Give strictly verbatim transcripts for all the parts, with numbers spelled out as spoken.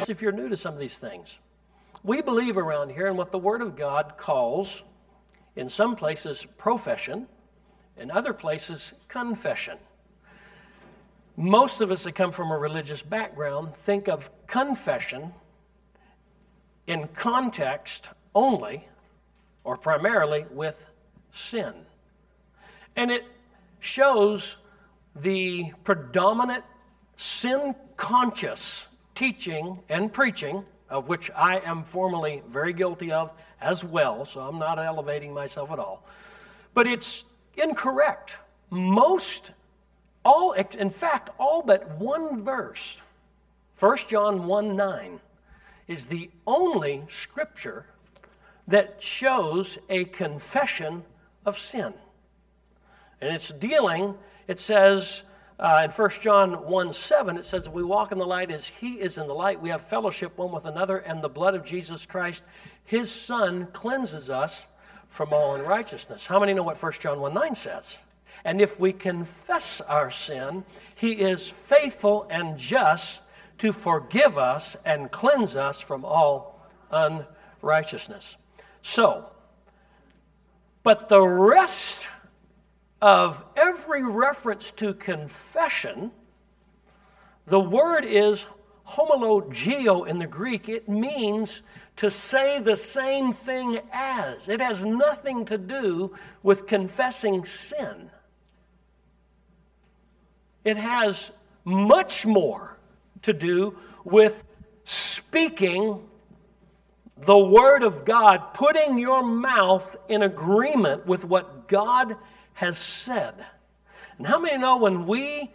if you're new to some of these things. We believe around here in what the Word of God calls, in some places, profession, in other places, confession. Most of us that come from a religious background think of confession in context only, or primarily with sin. And it shows the predominant sin-conscious teaching and preaching, of which I am formerly very guilty of as well, so I'm not elevating myself at all. But it's incorrect. Most, all, in fact, all but one verse, First John one nine, is the only scripture that shows a confession of sin. And it's dealing, it says uh, in First John one seven, it says, if we walk in the light as he is in the light, we have fellowship one with another, and the blood of Jesus Christ, his Son, cleanses us from all unrighteousness. How many know what First John one nine says? And if we confess our sin, he is faithful and just to forgive us and cleanse us from all unrighteousness. So, but the rest of every reference to confession, the word is homologio in the Greek. It means to say the same thing as. It has nothing to do with confessing sin. It has much more to do with speaking the Word of God, putting your mouth in agreement with what God has said. And how many know when we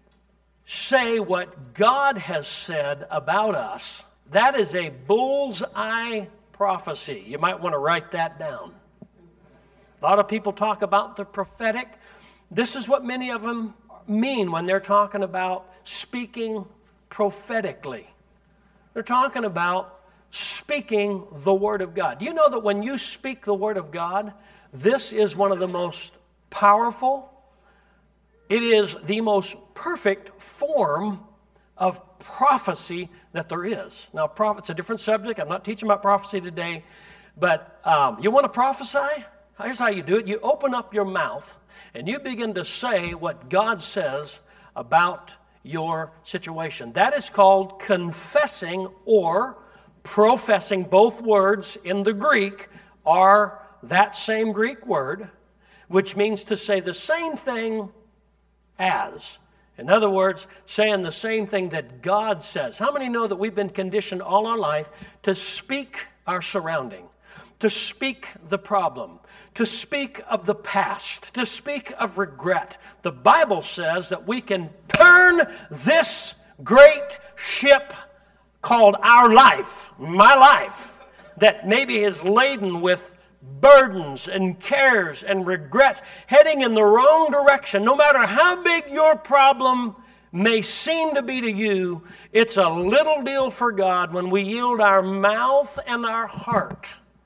say what God has said about us, that is a bullseye prophecy? You might want to write that down. A lot of people talk about the prophetic. This is what many of them mean when they're talking about speaking prophetically. They're talking about speaking the Word of God. Do you know that when you speak the Word of God, this is one of the most powerful, it is the most perfect form of prophecy that there is. Now, prophet's a different subject. I'm not teaching about prophecy today, but um, you want to prophesy? Here's how you do it. You open up your mouth and you begin to say what God says about your situation. That is called confessing or professing. Both words in the Greek are that same Greek word, which means to say the same thing as. In other words, saying the same thing that God says. How many know that we've been conditioned all our life to speak our surrounding, to speak the problem, to speak of the past, to speak of regret? The Bible says that we can turn this great ship called our life, my life, that maybe is laden with burdens and cares and regrets, heading in the wrong direction. No matter how big your problem may seem to be to you, it's a little deal for God when we yield our mouth and our heart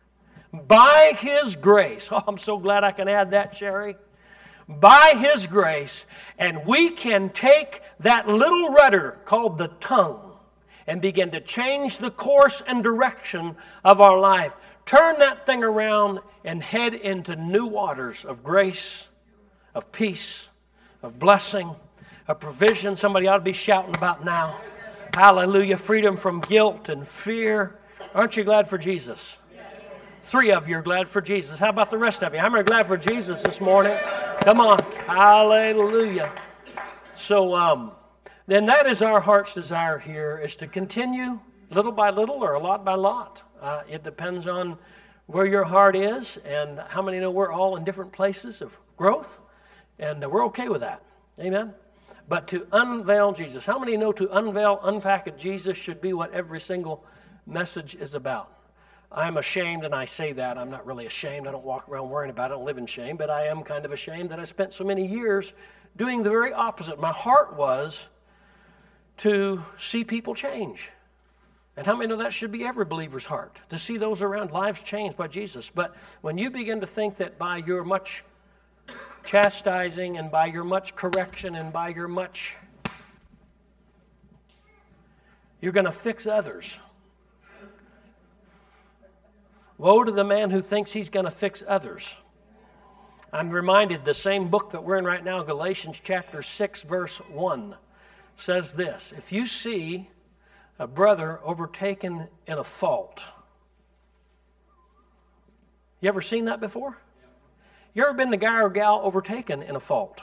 by His grace. Oh, I'm so glad I can add that, Sherry. By His grace, and we can take that little rudder called the tongue and begin to change the course and direction of our life. Turn that thing around and head into new waters of grace, of peace, of blessing, of provision. Somebody ought to be shouting about now. Hallelujah. Freedom from guilt and fear. Aren't you glad for Jesus? Three of you are glad for Jesus. How about the rest of you? How many are glad for Jesus this morning? Come on. Hallelujah. So um, then that is our heart's desire here, is to continue little by little or a lot by lot. Uh, it depends on where your heart is, and how many know we're all in different places of growth, and we're okay with that. Amen? But to unveil Jesus. How many know to unveil, unpackage Jesus should be what every single message is about? I'm ashamed, and I say that. I'm not really ashamed. I don't walk around worrying about it. I don't live in shame, but I am kind of ashamed that I spent so many years doing the very opposite. My heart was to see people change. And how many know that should be every believer's heart, to see those around lives changed by Jesus? But when you begin to think that by your much chastising and by your much correction and by your much You're going to fix others. Woe to the man who thinks he's going to fix others. I'm reminded the same book that we're in right now, Galatians chapter six, verse one, says this: if you see a brother overtaken in a fault. You ever seen that before? You ever been the guy or gal overtaken in a fault?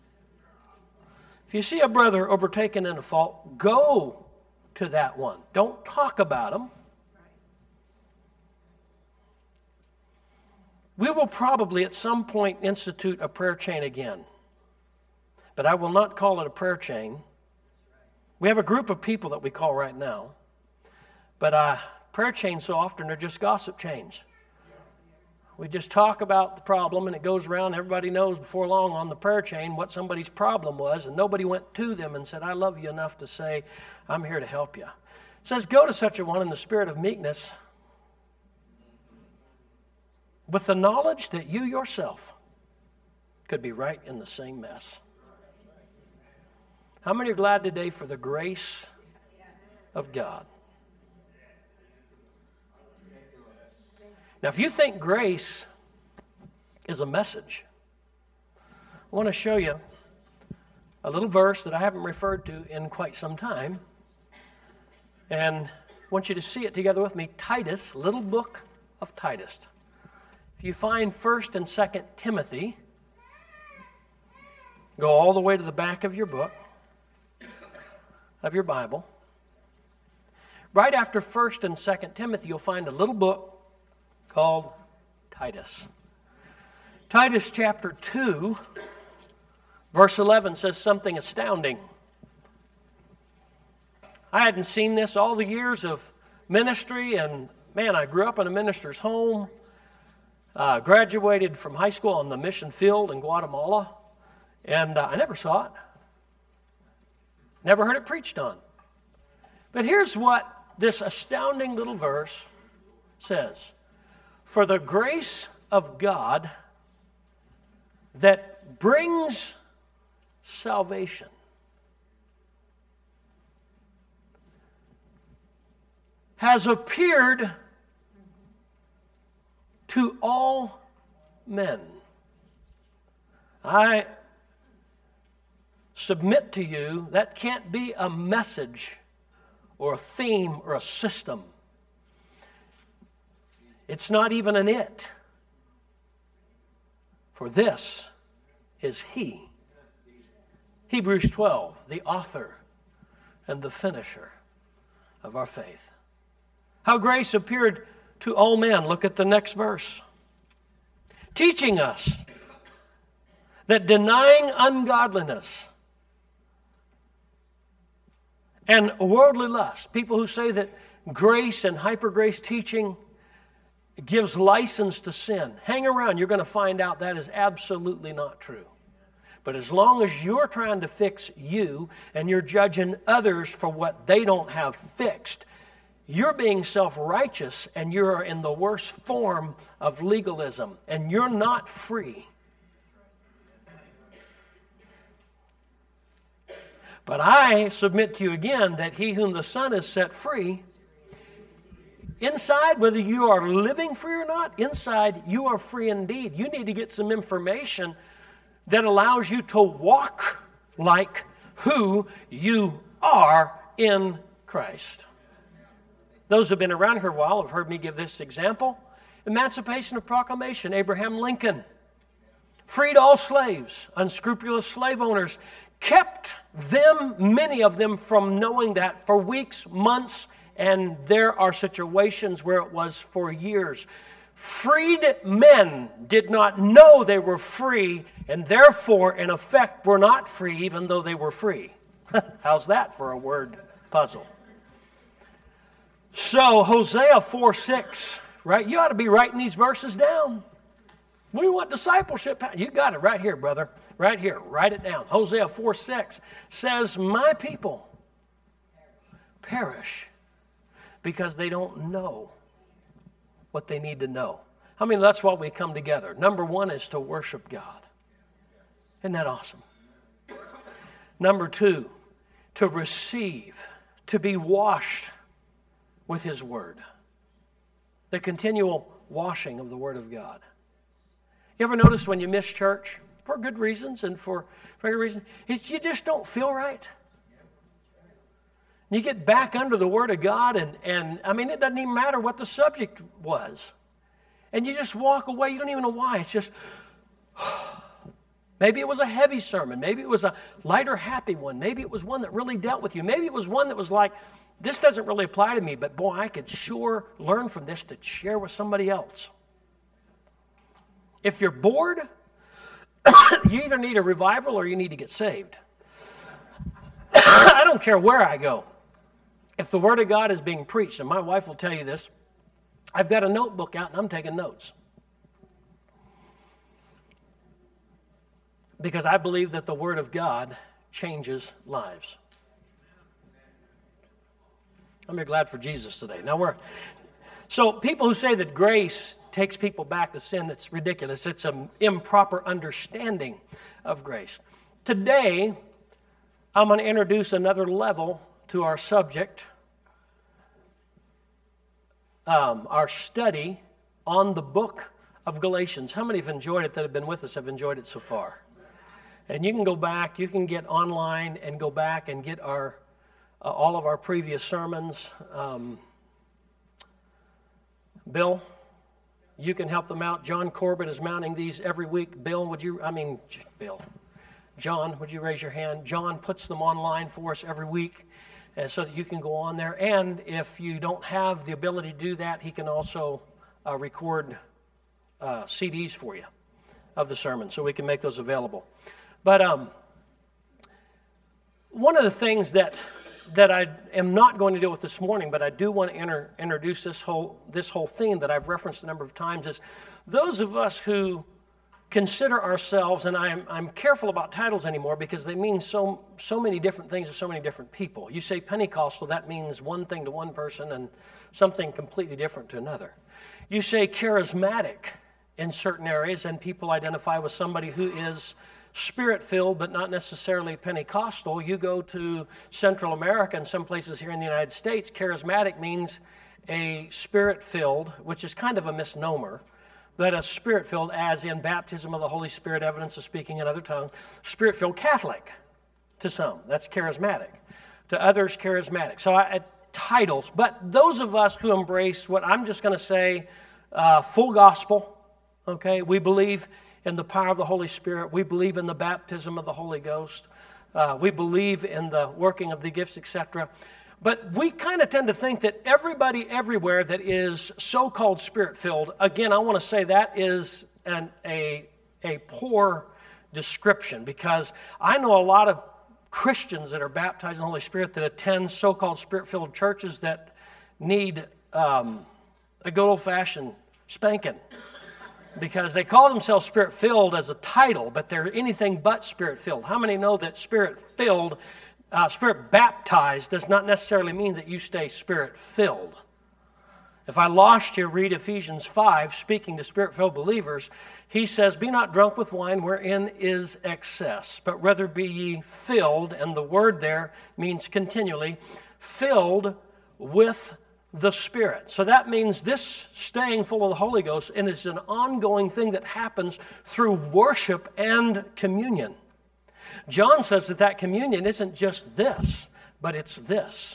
If you see a brother overtaken in a fault, go to that one. Don't talk about him. We will probably at some point institute a prayer chain again. But I will not call it a prayer chain. We have a group of people that we call right now. But uh, prayer chains so often are just gossip chains. We just talk about the problem and it goes around. Everybody knows before long on the prayer chain what somebody's problem was. And nobody went to them and said, I love you enough to say, I'm here to help you. It says, go to such a one in the spirit of meekness, with the knowledge that you yourself could be right in the same mess. How many are glad today for the grace of God? Now, if you think grace is a message, I want to show you a little verse that I haven't referred to in quite some time. And I want you to see it together with me. Titus, little book of Titus. If you find First and Second Timothy, go all the way to the back of your book, of your Bible. Right after First and Second Timothy, you'll find a little book called Titus. Titus chapter two, verse eleven says something astounding. I hadn't seen this all the years of ministry, and man, I grew up in a minister's home. Uh, graduated from high school on the mission field in Guatemala, and uh, I never saw it. Never heard it preached on. But here's what this astounding little verse says. For the grace of God that brings salvation has appeared to all men. I submit to you that can't be a message or a theme or a system. It's not even an it. For this is He. Hebrews twelve, the author and the finisher of our faith. How grace appeared to all men. Look at the next verse. Teaching us that denying ungodliness and worldly lust, people who say that grace and hyper-grace teaching gives license to sin, hang around. You're going to find out that is absolutely not true. But as long as you're trying to fix you and you're judging others for what they don't have fixed, you're being self-righteous and you're in the worst form of legalism, and you're not free. But I submit to you again that he whom the Son has set free, inside, whether you are living free or not, inside you are free indeed. You need to get some information that allows you to walk like who you are in Christ. Those who have been around here a while have heard me give this example. Emancipation of Proclamation, Abraham Lincoln freed all slaves, unscrupulous slave owners, kept them, many of them, from knowing that for weeks, months, and there are situations where it was for years. Freed men did not know they were free, and therefore, in effect, were not free even though they were free. How's that for a word puzzle? So, Hosea four six, right? You ought to be writing these verses down. We want discipleship. You got it right here, brother. Right here. Write it down. Hosea four six says, my people perish because they don't know what they need to know. I mean, that's why we come together. Number one is to worship God. Isn't that awesome? Number two, to receive, to be washed with His Word. The continual washing of the Word of God. You ever notice when you miss church, for good reasons and for, for good reasons, it's, you just don't feel right? You get back under the Word of God, and, and I mean, it doesn't even matter what the subject was. And you just walk away. You don't even know why. It's just, maybe it was a heavy sermon. Maybe it was a lighter, happy one. Maybe it was one that really dealt with you. Maybe it was one that was like, this doesn't really apply to me, but boy, I could sure learn from this to share with somebody else. If you're bored, you either need a revival or you need to get saved. I don't care where I go. If the Word of God is being preached, and my wife will tell you this, I've got a notebook out and I'm taking notes. Because I believe that the Word of God changes lives. I'm very glad for Jesus today. Now we're, so people who say that grace takes people back to sin, it's ridiculous. It's an improper understanding of grace. Today, I'm going to introduce another level to our subject, um, our study on the book of Galatians. How many have enjoyed it that have been with us have enjoyed it so far? And you can go back, you can get online and go back and get our uh, all of our previous sermons. Um, Bill, you can help them out. John Corbett is mounting these every week. Bill, would you, I mean, Bill, John, would you raise your hand? John puts them online for us every week uh, so that you can go on there. And if you don't have the ability to do that, he can also uh, record uh, C Ds for you of the sermon so we can make those available. But um, one of the things that that I am not going to deal with this morning, but I do want to inter- introduce this whole this whole theme that I've referenced a number of times, is those of us who consider ourselves, and I'm I'm careful about titles anymore because they mean so so many different things to so many different people. You say Pentecostal, that means one thing to one person and something completely different to another. You say charismatic in certain areas, and people identify with somebody who is Spirit-filled, but not necessarily Pentecostal. You go to Central America and some places here in the United States, charismatic means a Spirit-filled, which is kind of a misnomer, but a Spirit-filled as in baptism of the Holy Spirit, evidence of speaking in other tongues, Spirit-filled Catholic to some. That's charismatic. To others, charismatic. So I, titles. But those of us who embrace what I'm just going to say, uh, full gospel, okay, we believe in the power of the Holy Spirit. We believe in the baptism of the Holy Ghost. Uh, we believe in the working of the gifts, et cetera. But we kind of tend to think that everybody everywhere that is so-called Spirit-filled, again, I want to say that is an, a, a poor description, because I know a lot of Christians that are baptized in the Holy Spirit that attend so-called Spirit-filled churches that need um, a good old-fashioned spanking. Because they call themselves Spirit-filled as a title, but they're anything but Spirit-filled. How many know that Spirit-filled, uh, Spirit-baptized does not necessarily mean that you stay Spirit-filled? If I lost you, read Ephesians five, speaking to Spirit-filled believers. He says, "Be not drunk with wine wherein is excess, but rather be ye filled," and the word there means continually, filled with the Spirit. So that means this staying full of the Holy Ghost, and it's an ongoing thing that happens through worship and communion. John says that that communion isn't just this, but it's this.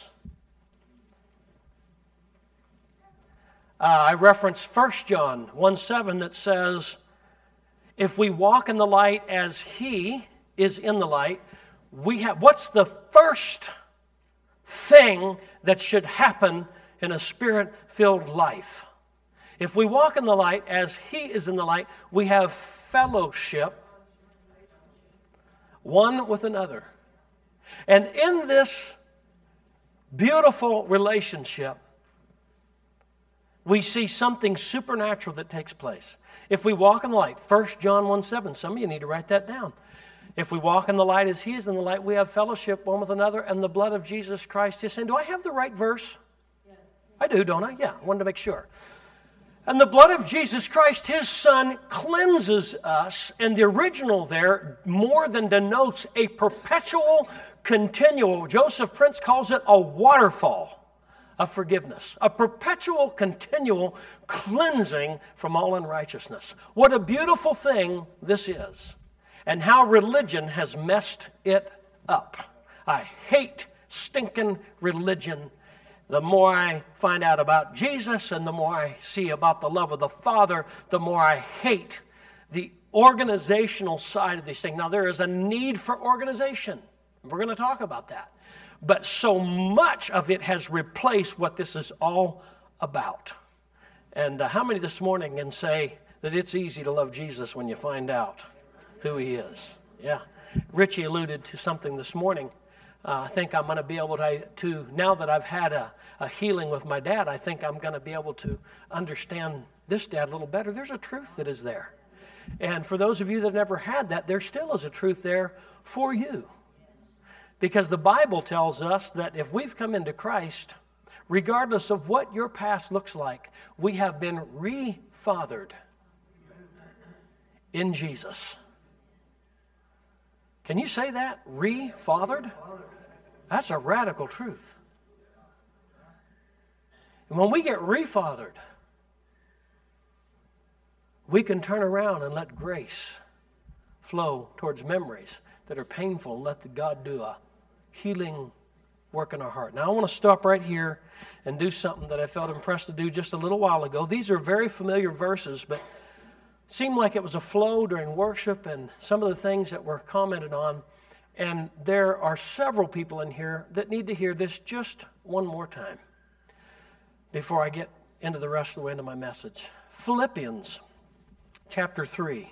Uh, I reference First John one seven that says, if we walk in the light as He is in the light, we have, what's the first thing that should happen in a Spirit-filled life? If we walk in the light as He is in the light, we have fellowship one with another. And in this beautiful relationship, we see something supernatural that takes place. If we walk in the light, First John one seven, some of you need to write that down. If we walk in the light as He is in the light, we have fellowship one with another, and the blood of Jesus Christ His sin. Do I have the right verse? I do, don't I? Yeah, I wanted to make sure. And the blood of Jesus Christ, His Son, cleanses us. And the original there more than denotes a perpetual, continual, Joseph Prince calls it a waterfall of forgiveness. A perpetual, continual cleansing from all unrighteousness. What a beautiful thing this is. And how religion has messed it up. I hate stinking religion. The more I find out about Jesus and the more I see about the love of the Father, the more I hate the organizational side of these things. Now, there is a need for organization. We're going to talk about that. But so much of it has replaced what this is all about. And uh, how many this morning can say that it's easy to love Jesus when you find out who He is? Yeah. Richie alluded to something this morning. Uh, I think I'm going to be able to, to, now that I've had a, a healing with my dad, I think I'm going to be able to understand this dad a little better. There's a truth that is there. And for those of you that never had that, there still is a truth there for you. Because the Bible tells us that if we've come into Christ, regardless of what your past looks like, we have been re-fathered in Jesus. Can you say that? Re-fathered? That's a radical truth. And when we get re-fathered, we can turn around and let grace flow towards memories that are painful and let the God do a healing work in our heart. Now I want to stop right here and do something that I felt impressed to do just a little while ago. These are very familiar verses, but it seemed like it was a flow during worship and some of the things that were commented on. And there are several people in here that need to hear this just one more time before I get into the rest of the way into my message. Philippians chapter three.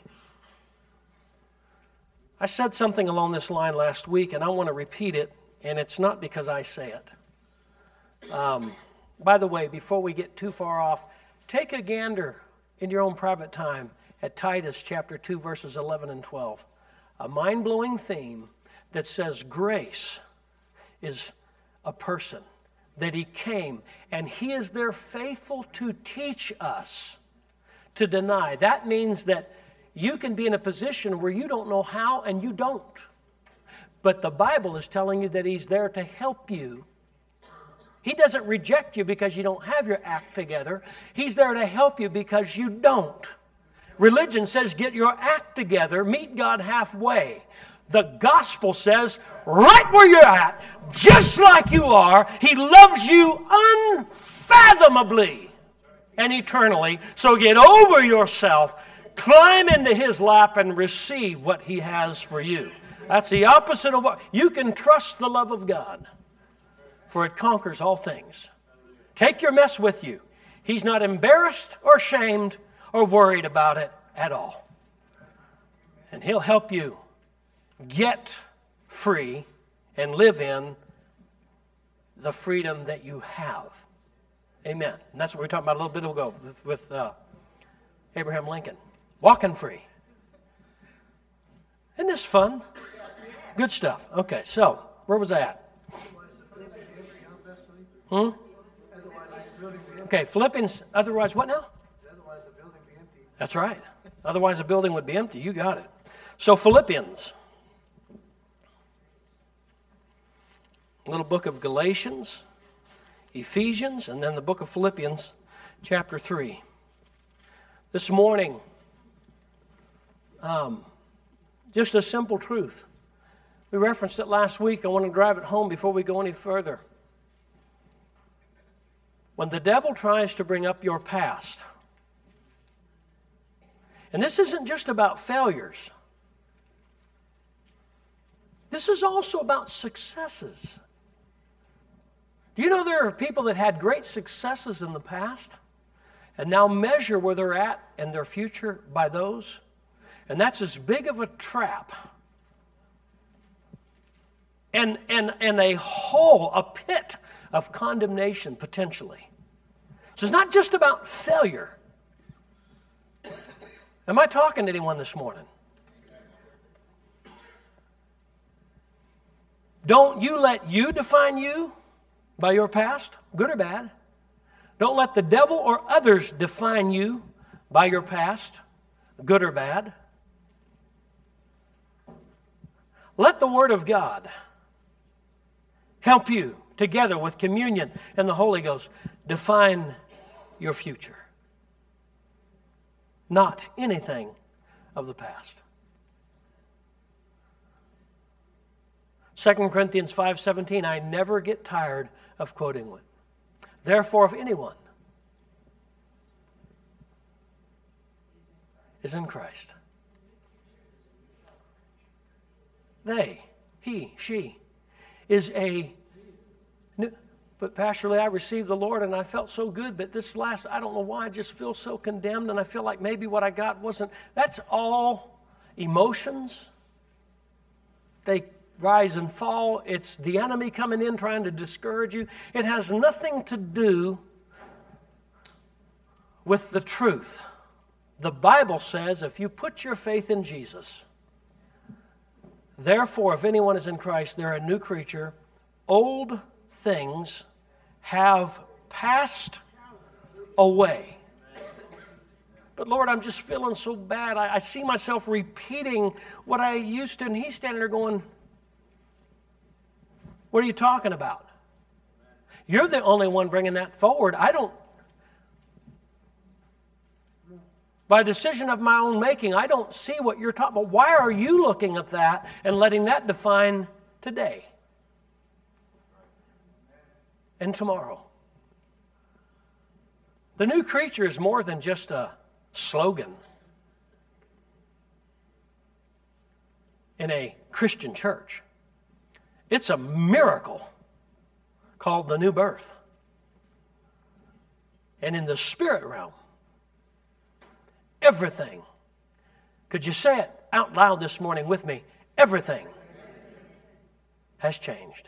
I said something along this line last week, and I want to repeat it, and it's not because I say it. Um, by the way, before we get too far off, take a gander in your own private time at Titus chapter two, verses eleven and twelve. A mind-blowing theme that says grace is a person, that He came, and He is there faithful to teach us to deny. That means that you can be in a position where you don't know how and you don't. But the Bible is telling you that He's there to help you. He doesn't reject you because you don't have your act together. He's there to help you because you don't. Religion says get your act together, meet God halfway. The gospel says right where you're at, just like you are, He loves you unfathomably and eternally. So get over yourself, climb into His lap, and receive what He has for you. That's the opposite of what you can trust the love of God, for it conquers all things. Take your mess with you. He's not embarrassed or shamed or worried about it at all. And He'll help you get free and live in the freedom that you have. Amen. And that's what we were talking about a little bit ago with, with uh, Abraham Lincoln. Walking free. Isn't this fun? Good stuff. Okay, so where was I at? Hmm? Okay, Philippians, otherwise what now? Otherwise the building be empty. That's right. Otherwise the building would be empty. You got it. So Philippians. Little book of Galatians, Ephesians, and then the book of Philippians, chapter three. This morning, um, just a simple truth. We referenced it last week. I want to drive it home before we go any further. When the devil tries to bring up your past, and this isn't just about failures. This is also about successes. Do you know there are people that had great successes in the past and now measure where they're at and their future by those? And that's as big of a trap and, and, and a hole, a pit of condemnation potentially. So it's not just about failure. Am I talking to anyone this morning? Don't you let you define you by your past, good or bad. Don't let the devil or others define you by your past, good or bad. Let the Word of God help you, together with communion and the Holy Ghost, define your future. Not anything of the past. Second Corinthians five seventeen, I never get tired of quoting it. Therefore, if anyone is in Christ, they, he, she, is a new... But Pastor Lee, I received the Lord and I felt so good, but this last, I don't know why, I just feel so condemned and I feel like maybe what I got wasn't... That's all emotions. They rise and fall. It's the enemy coming in trying to discourage you. It has nothing to do with the truth. The Bible says if you put your faith in Jesus, therefore, if anyone is in Christ, they're a new creature. Old things have passed away. But Lord, I'm just feeling so bad. I, I see myself repeating what I used to, and he's standing there going, what are you talking about? You're the only one bringing that forward. I don't, by decision of my own making, I don't see what you're talking about. Why are you looking at that and letting that define today and tomorrow? The new creature is more than just a slogan in a Christian church. It's a miracle called the new birth. And in the spirit realm, everything, could you say it out loud this morning with me? Everything has changed.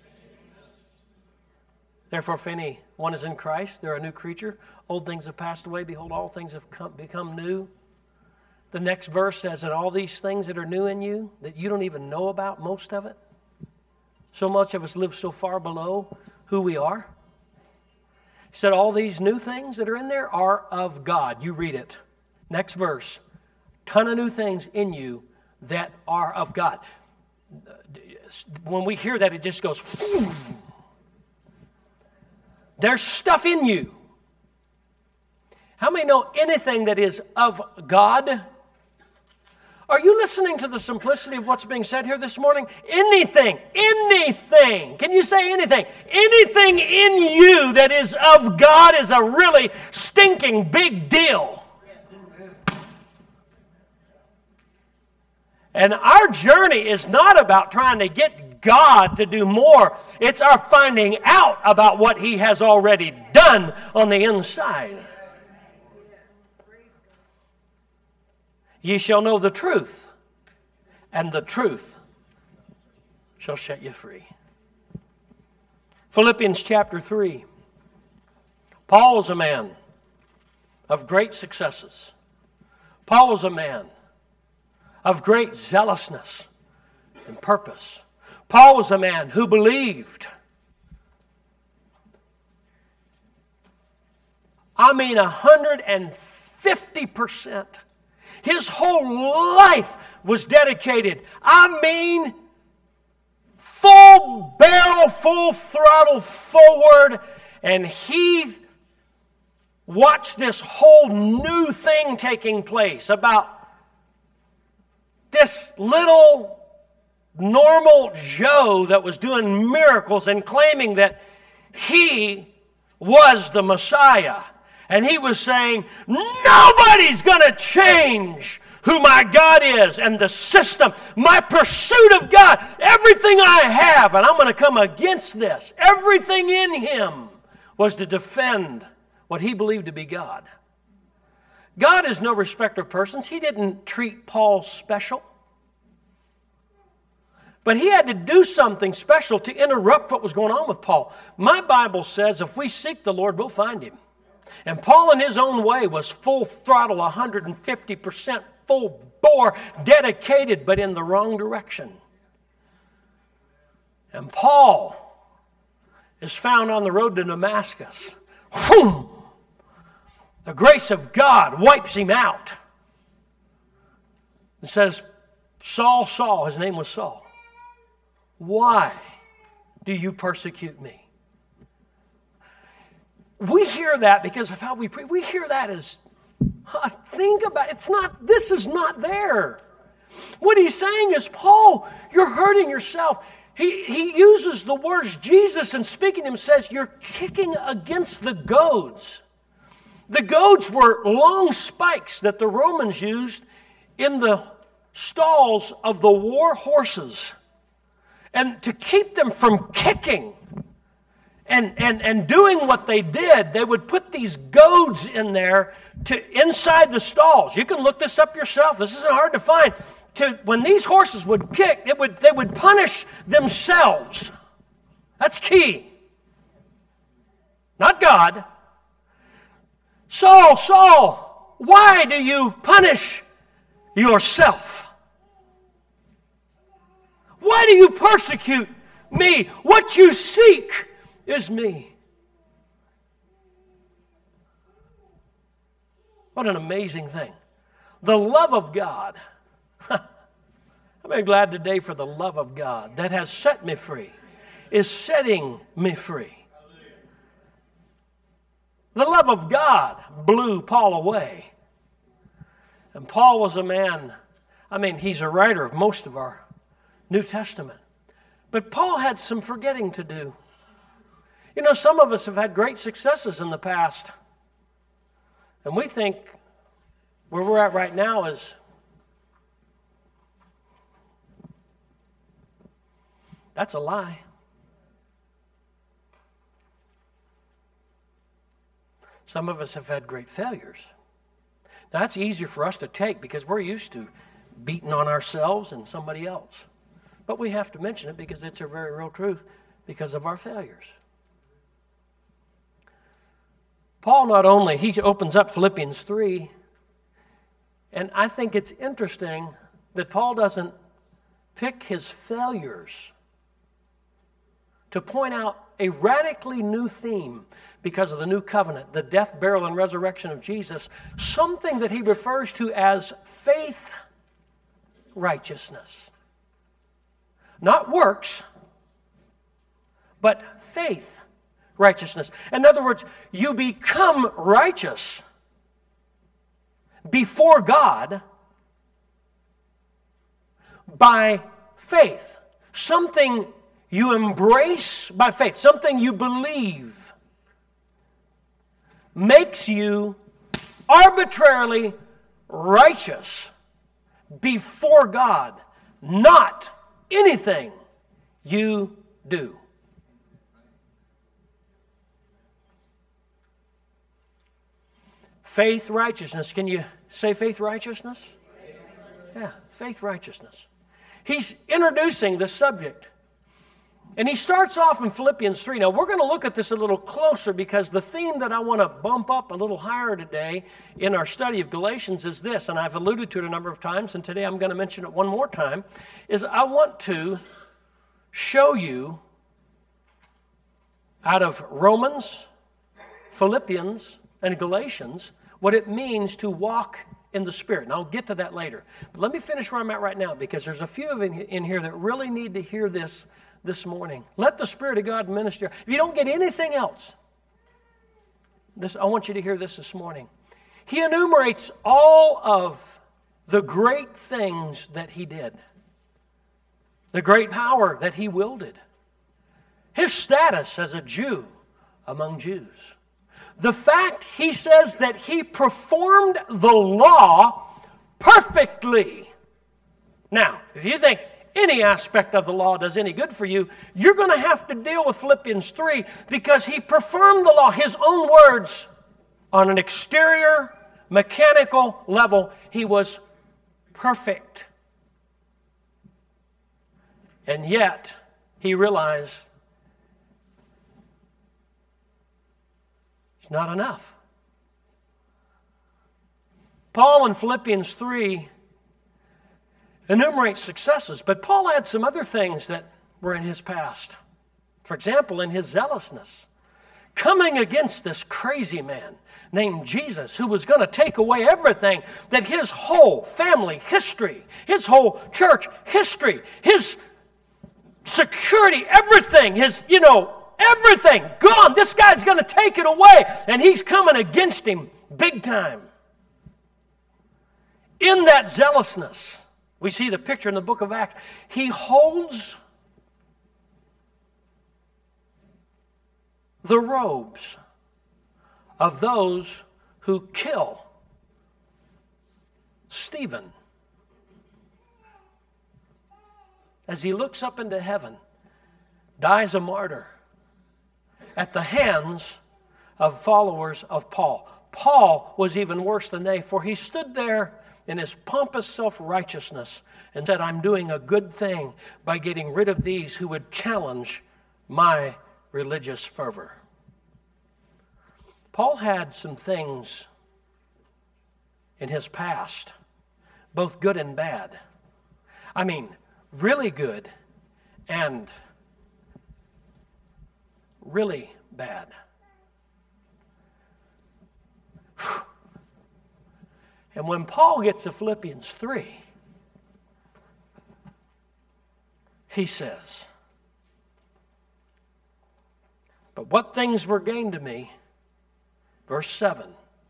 Therefore, if anyone is in Christ, they're a new creature. Old things have passed away. Behold, all things have come, become new. The next verse says that all these things that are new in you, that you don't even know about, most of it. So much of us live so far below who we are. He said all these new things that are in there are of God. You read it. Next verse. Ton of new things in you that are of God. When we hear that, it just goes... There's stuff in you. How many know anything that is of God? Are you listening to the simplicity of what's being said here this morning? Anything, anything. Can you say anything? Anything in you that is of God is a really stinking big deal. And our journey is not about trying to get God to do more. It's our finding out about what He has already done on the inside. Ye shall know the truth, and the truth shall set you free. Philippians chapter three. Paul was a man of great successes. Paul was a man of great zealousness and purpose. Paul was a man who believed. I mean, one hundred fifty percent. His whole life was dedicated. I mean, full barrel, full throttle forward. And he watched this whole new thing taking place about this little normal Joe that was doing miracles and claiming that he was the Messiah. And he was saying, nobody's going to change who my God is and the system, my pursuit of God, everything I have, and I'm going to come against this. Everything in him was to defend what he believed to be God. God is no respecter of persons. He didn't treat Paul special. But he had to do something special to interrupt what was going on with Paul. My Bible says if we seek the Lord, we'll find him. And Paul in his own way was full throttle, one hundred fifty percent full bore, dedicated, but in the wrong direction. And Paul is found on the road to Damascus, Boom! The grace of God wipes him out. It says, Saul, Saul, his name was Saul. Why do you persecute me? We hear that because of how we pray. We hear that as, uh, think about it. It's not, this is not there. What he's saying is, Paul, you're hurting yourself. He, he uses the words Jesus, and speaking to him says, you're kicking against the goads. The goads were long spikes that the Romans used in the stalls of the war horses. And to keep them from kicking and, and, and doing what they did, they would put these goads in there to inside the stalls. You can look this up yourself. This isn't hard to find. To, when these horses would kick, it would, they would punish themselves. That's key. Not God. Saul, Saul, why do you punish yourself? Why do you persecute me? What you seek is me. What an amazing thing. The love of God. I'm glad today for the love of God that has set me free, is setting me free. The love of God blew Paul away. And Paul was a man, I mean, he's a writer of most of our New Testament. But Paul had some forgetting to do. You know, some of us have had great successes in the past. And we think where we're at right now is that's a lie. Some of us have had great failures. Now, that's easier for us to take because we're used to beating on ourselves and somebody else. But we have to mention it because it's a very real truth because of our failures. Paul not only, he opens up Philippians three, and I think it's interesting that Paul doesn't pick his failures to point out a radically new theme because of the new covenant, the death, burial, and resurrection of Jesus, something that he refers to as faith righteousness. Not works, but faith righteousness. In other words, you become righteous before God by faith. Something you embrace by faith, something you believe, makes you arbitrarily righteous before God, not anything you do. Faith righteousness. Can you say faith righteousness? Yeah, faith righteousness. He's introducing the subject. And he starts off in Philippians three. Now, we're going to look at this a little closer because the theme that I want to bump up a little higher today in our study of Galatians is this, and I've alluded to it a number of times, and today I'm going to mention it one more time, is I want to show you out of Romans, Philippians, and Galatians what it means to walk in the Spirit. And I'll get to that later. But let me finish where I'm at right now because there's a few of you in here that really need to hear this this morning. Let the Spirit of God minister. If you don't get anything else, this, I want you to hear this this morning. He enumerates all of the great things that he did. The great power that he wielded. His status as a Jew among Jews. The fact, he says, that he performed the law perfectly. Now, if you think any aspect of the law does any good for you, you're going to have to deal with Philippians three because he performed the law, his own words, on an exterior, mechanical level. He was perfect. And yet, he realized it's not enough. Paul in Philippians three enumerates successes, but Paul had some other things that were in his past. For example, in his zealousness. coming against this crazy man named Jesus, who was going to take away everything that his whole family history, his whole church history, his security, everything, his, you know, everything gone. This guy's going to take it away, and he's coming against him big time. In that zealousness, we see the picture in the book of Acts. He holds the robes of those who kill Stephen. As he looks up into heaven, dies a martyr at the hands of followers of Paul. Paul was even worse than they, for he stood there in his pompous self-righteousness and said, I'm doing a good thing by getting rid of these who would challenge my religious fervor. Paul had some things in his past, both good and bad. I mean, really good and really bad. And when Paul gets to Philippians three, he says, but what things were gained to me, verse seven,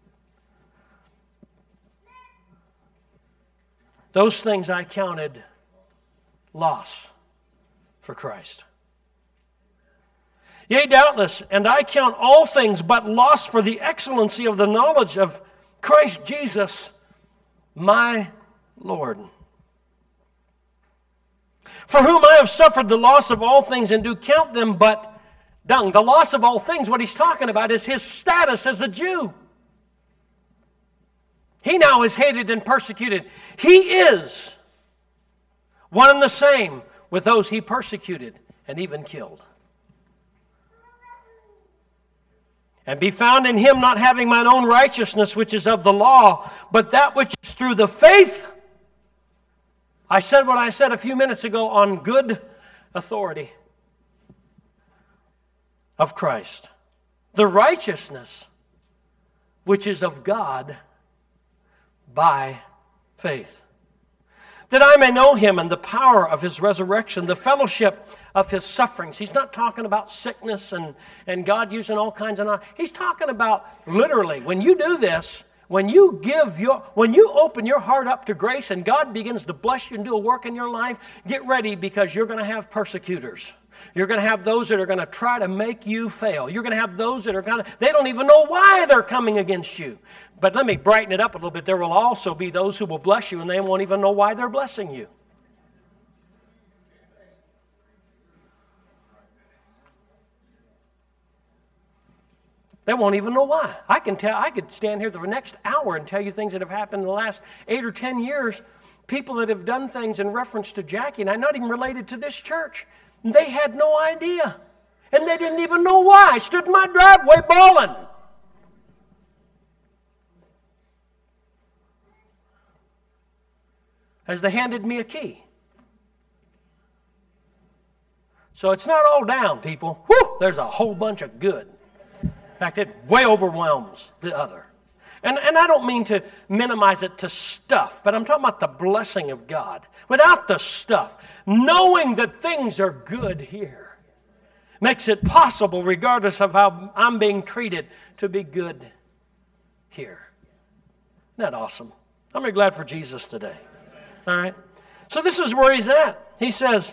those things I counted loss for Christ. Yea, doubtless, and I count all things but loss for the excellency of the knowledge of Christ Jesus, my Lord, for whom I have suffered the loss of all things and do count them but dung. The loss of all things, what he's talking about is his status as a Jew. He now is hated and persecuted. He is one and the same with those he persecuted and even killed. And be found in him, not having mine own righteousness, which is of the law, but that which is through the faith. I said what I said a few minutes ago on good authority of Christ. The righteousness which is of God by faith. That I may know him and the power of his resurrection, the fellowship of his sufferings. He's not talking about sickness and, and God using all kinds of... He's talking about literally, when you do this, when you give your, when you open your heart up to grace and God begins to bless you and do a work in your life, get ready because you're going to have persecutors. You're going to have those that are going to try to make you fail. You're going to have those that are going to, they don't even know why they're coming against you. But let me brighten it up a little bit. There will also be those who will bless you and they won't even know why they're blessing you. They won't even know why. I can tell, I could stand here for the next hour and tell you things that have happened in the last eight or ten years. People that have done things in reference to Jackie and I, not even related to this church. They had no idea. And they didn't even know why. I stood in my driveway bawling. As they handed me a key. So it's not all down, people. Whew, there's a whole bunch of good. In fact, it way overwhelms the other. And, and I don't mean to minimize it to stuff, but I'm talking about the blessing of God. Without the stuff, knowing that things are good here makes it possible, regardless of how I'm being treated, to be good here. Isn't that awesome? I'm very glad for Jesus today. All right. So this is where he's at. He says,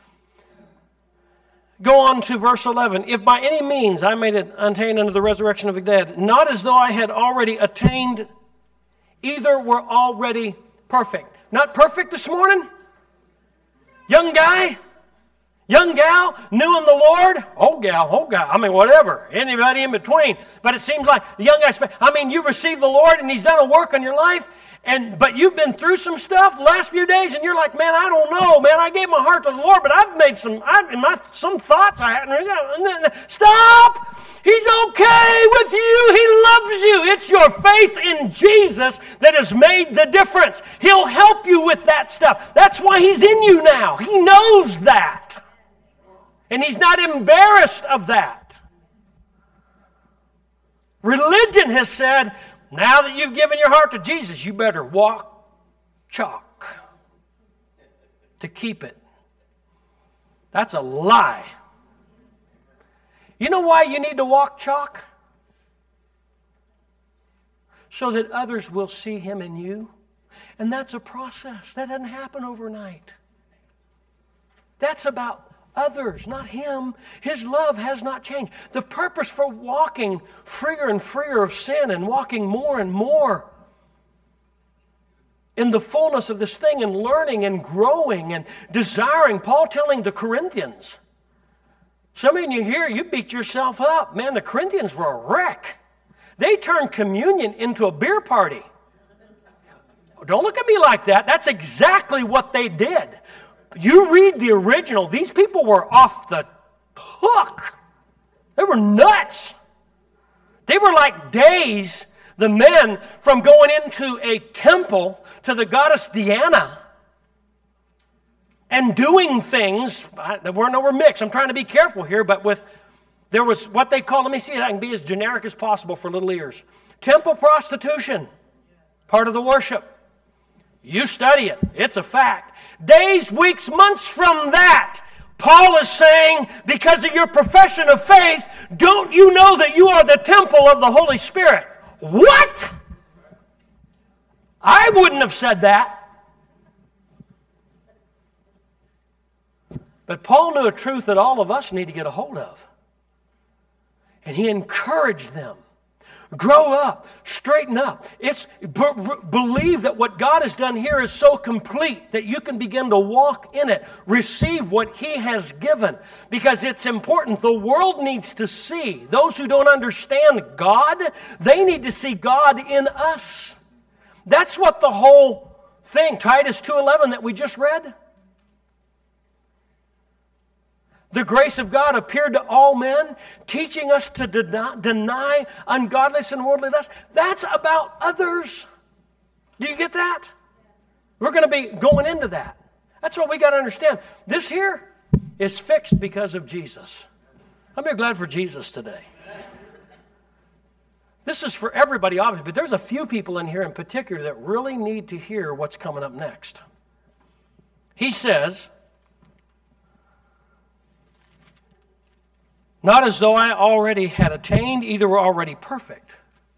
go on to verse eleven. If by any means I may attain unto the resurrection of the dead, not as though I had already attained, either were already perfect. Not perfect this morning? Young guy? Young gal? New in the Lord? Old gal? Old guy? I mean, whatever. Anybody in between. But it seems like the young guy, I mean, you received the Lord and he's done a work on your life. And but you've been through some stuff the last few days, and you're like, man, I don't know, man. I gave my heart to the Lord, but I've made some, I, in my some thoughts I hadn't. Stop! He's okay with you. He loves you. It's your faith in Jesus that has made the difference. He'll help you with that stuff. That's why He's in you now. He knows that, and He's not embarrassed of that. Religion has said, now that you've given your heart to Jesus, you better walk chalk to keep it. That's a lie. You know why you need to walk chalk? So that others will see Him in you. And that's a process. That doesn't happen overnight. That's about others, not Him. His love has not changed. The purpose for walking freer and freer of sin and walking more and more in the fullness of this thing and learning and growing and desiring. Paul telling the Corinthians. Some of you here, you beat yourself up. Man, the Corinthians were a wreck. They turned communion into a beer party. Don't look at me like that. That's exactly what they did. You read the original, these people were off the hook. They were nuts. They were like days, the men, from going into a temple to the goddess Diana and doing things. There were no mix. I'm trying to be careful here, but with there was what they call, let me see if I can be as generic as possible for little ears. Temple prostitution, part of the worship. You study it. It's a fact. Days, weeks, months from that, Paul is saying, because of your profession of faith, don't you know that you are the temple of the Holy Spirit? What? I wouldn't have said that. But Paul knew a truth that all of us need to get a hold of. And he encouraged them. Grow up, straighten up. It's b- b- believe that what God has done here is so complete that you can begin to walk in it. Receive what He has given, because it's important. The world needs to see. Those who don't understand God, they need to see God in us. That's what the whole thing, Titus two eleven that we just read. The grace of God appeared to all men, teaching us to deny, deny ungodliness and worldly lust. That's about others. Do you get that? We're going to be going into that. That's what we got to understand. This here is fixed because of Jesus. I'm very glad for Jesus today. This is for everybody, obviously, but there's a few people in here in particular that really need to hear what's coming up next. He says, not as though I already had attained, either were already perfect.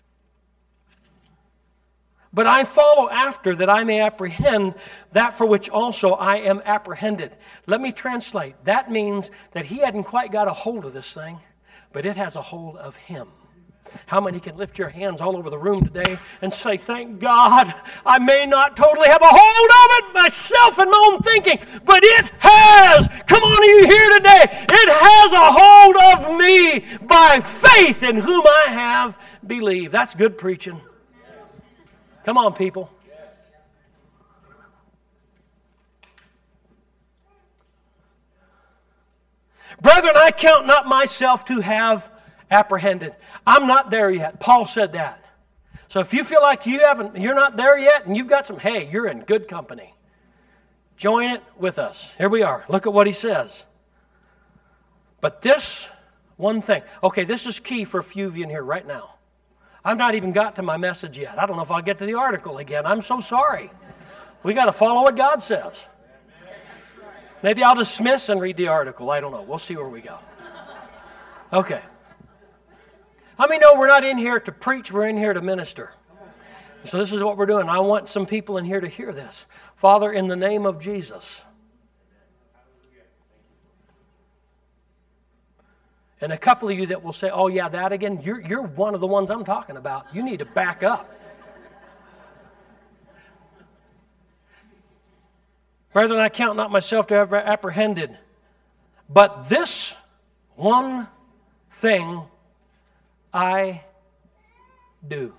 But I follow after that I may apprehend that for which also I am apprehended. Let me translate. That means that he hadn't quite got a hold of this thing, but it has a hold of him. How many can lift your hands all over the room today and say, thank God, I may not totally have a hold of it myself in my own thinking, but it has. Come on, are you here today? It has a hold of me by faith in whom I have believed. That's good preaching. Come on, people. Brethren, I count not myself to have apprehended. I'm not there yet. Paul said that. So if you feel like you haven't, you're not there yet, and you've got some, hey, you're in good company. Join it with us. Here we are. Look at what he says. But this one thing. Okay, this is key for a few of you in here right now. I've not even got to my message yet. I don't know if I'll get to the article again. I'm so sorry. We got to follow what God says. Maybe I'll dismiss and read the article. I don't know. We'll see where we go. Okay. How many know we're not in here to preach, we're in here to minister? So this is what we're doing. I want some people in here to hear this. Father, in the name of Jesus. And a couple of you that will say, oh yeah, that again, you're, you're one of the ones I'm talking about. You need to back up. Brethren, I count not myself to have apprehended, but this one thing I do.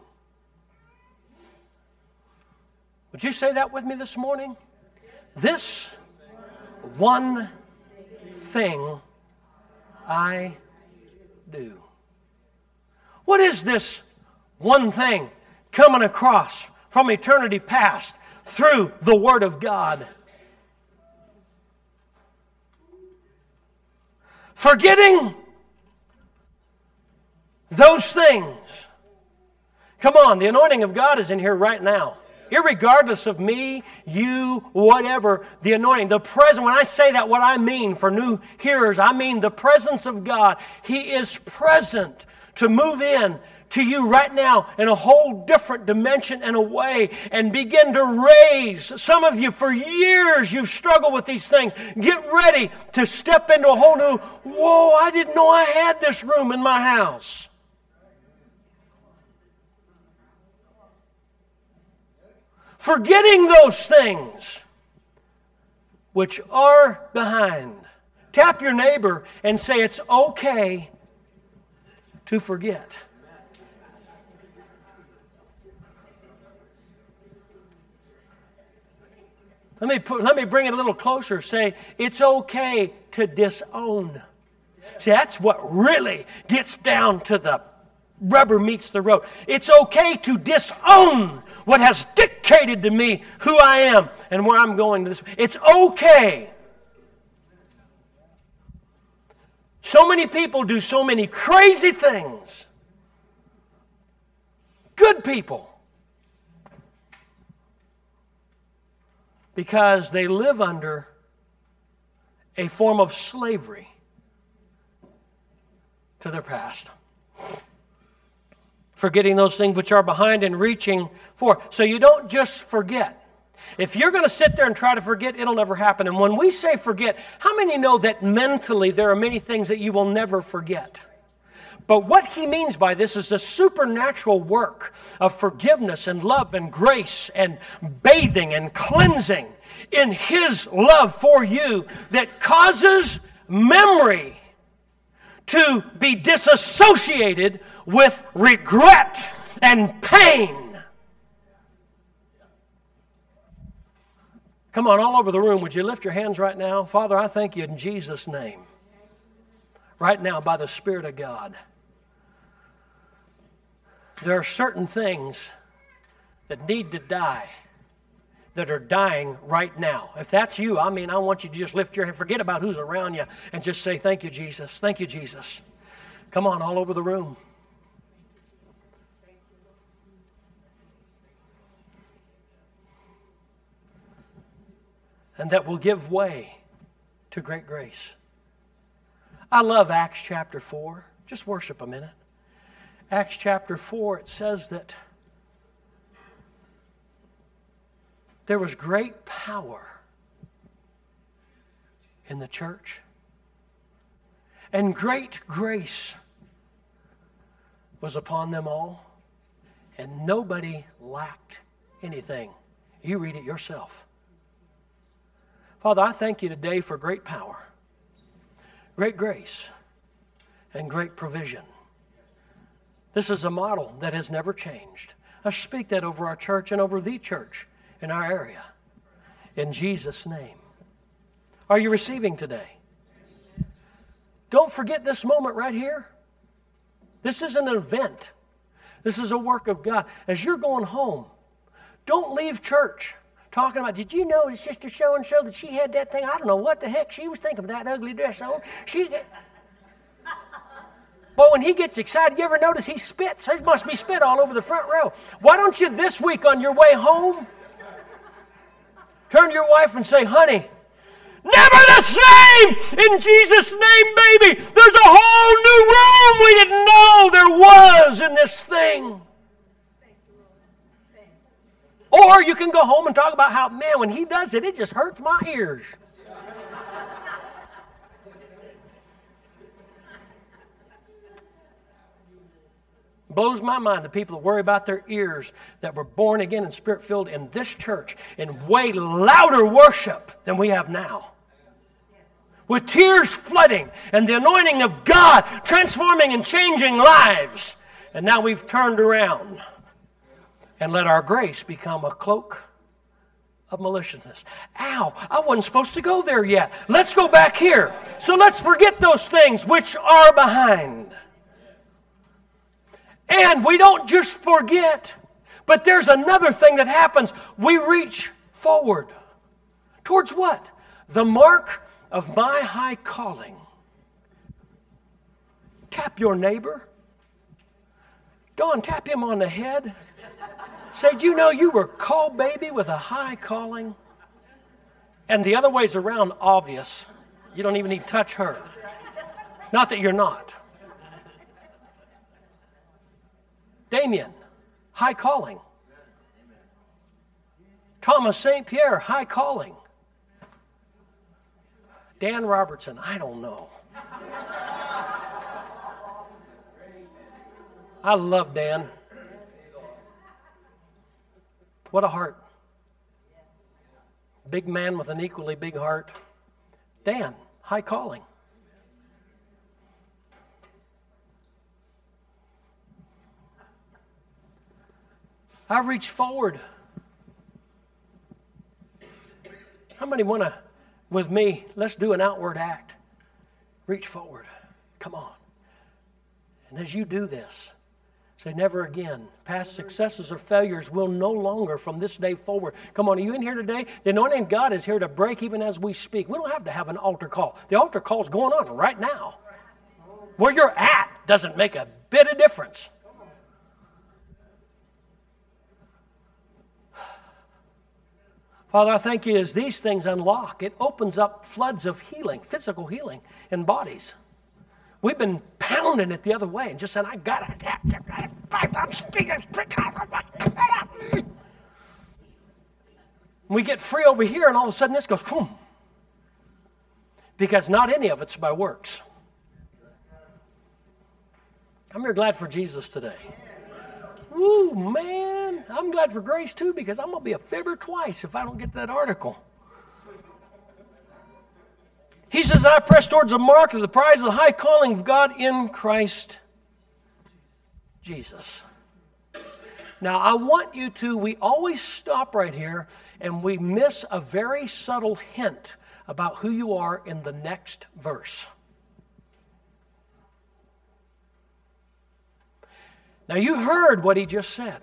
Would you say that with me this morning? This one thing I do. What is this one thing coming across from eternity past through the Word of God? Forgetting those things Come on, the anointing of God is in here right now. Irregardless of me, you, whatever, the anointing, the presence. When I say that, what I mean for new hearers, I mean the presence of God. He is present to move in to you right now in a whole different dimension and a way, and begin to raise. Some of you, for years, you've struggled with these things. Get ready to step into a whole new, whoa, I didn't know I had this room in my house. Forgetting those things which are behind. Tap your neighbor and say it's okay to forget. Let me put, let me bring it a little closer. Say, it's okay to disown. See, that's what really gets down to the rubber meets the road. It's okay to disown what has dictated to me who I am and where I'm going to this. It's okay. So many people do so many crazy things. Good people. Because they live under a form of slavery to their past. Forgetting those things which are behind and reaching for. So you don't just forget. If you're going to sit there and try to forget, it'll never happen. And when we say forget, how many know that mentally there are many things that you will never forget? But what he means by this is a supernatural work of forgiveness and love and grace and bathing and cleansing in his love for you that causes memory to be disassociated with regret and pain. Come on, all over the room, would you lift your hands right now? Father, I thank you in Jesus' name. Right now, by the Spirit of God. There are certain things that need to die, that are dying right now. If that's you, I mean, I want you to just lift your hand, forget about who's around you, and just say, thank you, Jesus. Thank you, Jesus. Come on, all over the room. And that will give way to great grace. I love Acts chapter four. Just worship a minute. Acts chapter four, it says that there was great power in the church and great grace was upon them all, and nobody lacked anything. You read it yourself. Father, I thank you today for great power, great grace, and great provision. This is a model that has never changed. I speak that over our church and over the church in our area. In Jesus' name. Are you receiving today? Don't forget this moment right here. This is an event. This is a work of God. As you're going home, don't leave church talking about, did you know Sister so-and-so that she had that thing? I don't know what the heck she was thinking of that ugly dress on. She get... But when he gets excited, you ever notice he spits? There must be spit all over the front row. Why don't you this week on your way home, turn to your wife and say, honey, never the same in Jesus' name, baby. There's a whole new room we didn't know there was in this thing. Or you can go home and talk about how, man, when he does it, it just hurts my ears. Blows my mind, the people that worry about their ears that were born again and spirit-filled in this church in way louder worship than we have now. With tears flooding and the anointing of God transforming and changing lives. And now we've turned around and let our grace become a cloak of maliciousness. Ow, I wasn't supposed to go there yet. Let's go back here. So let's forget those things which are behind. And we don't just forget, but there's another thing that happens. We reach forward. Towards what? The mark of my high calling. Tap your neighbor. Dawn, tap him on the head. Say, "Do you know you were called baby with a high calling?" And the other way's around obvious. You don't even need to touch her. Not that you're not. Damien, high calling. Thomas Saint Pierre, high calling. Dan Robertson, I don't know. I love Dan. What a heart. Big man with an equally big heart. Dan, high calling. I reach forward. How many want to, with me, let's do an outward act. Reach forward. Come on. And as you do this, say, "Never again. Past successes or failures will no longer from this day forward." Come on, are you in here today? The anointing of God is here to break even as we speak. We don't have to have an altar call. The altar call is going on right now. Where you're at doesn't make a bit of difference. Father, I thank you as these things unlock, it opens up floods of healing, physical healing in bodies. We've been pounding it the other way and just saying, "I got it. I'm speaking." We get free over here and all of a sudden this goes, boom. Because not any of it's by works. I'm here glad for Jesus today. Woo, man. I'm glad for grace too, because I'm going to be a fibber twice if I don't get that article. He says, "I press towards the mark of the prize of the high calling of God in Christ Jesus." Now, I want you to, we always stop right here and we miss a very subtle hint about who you are in the next verse. Now, you heard what he just said.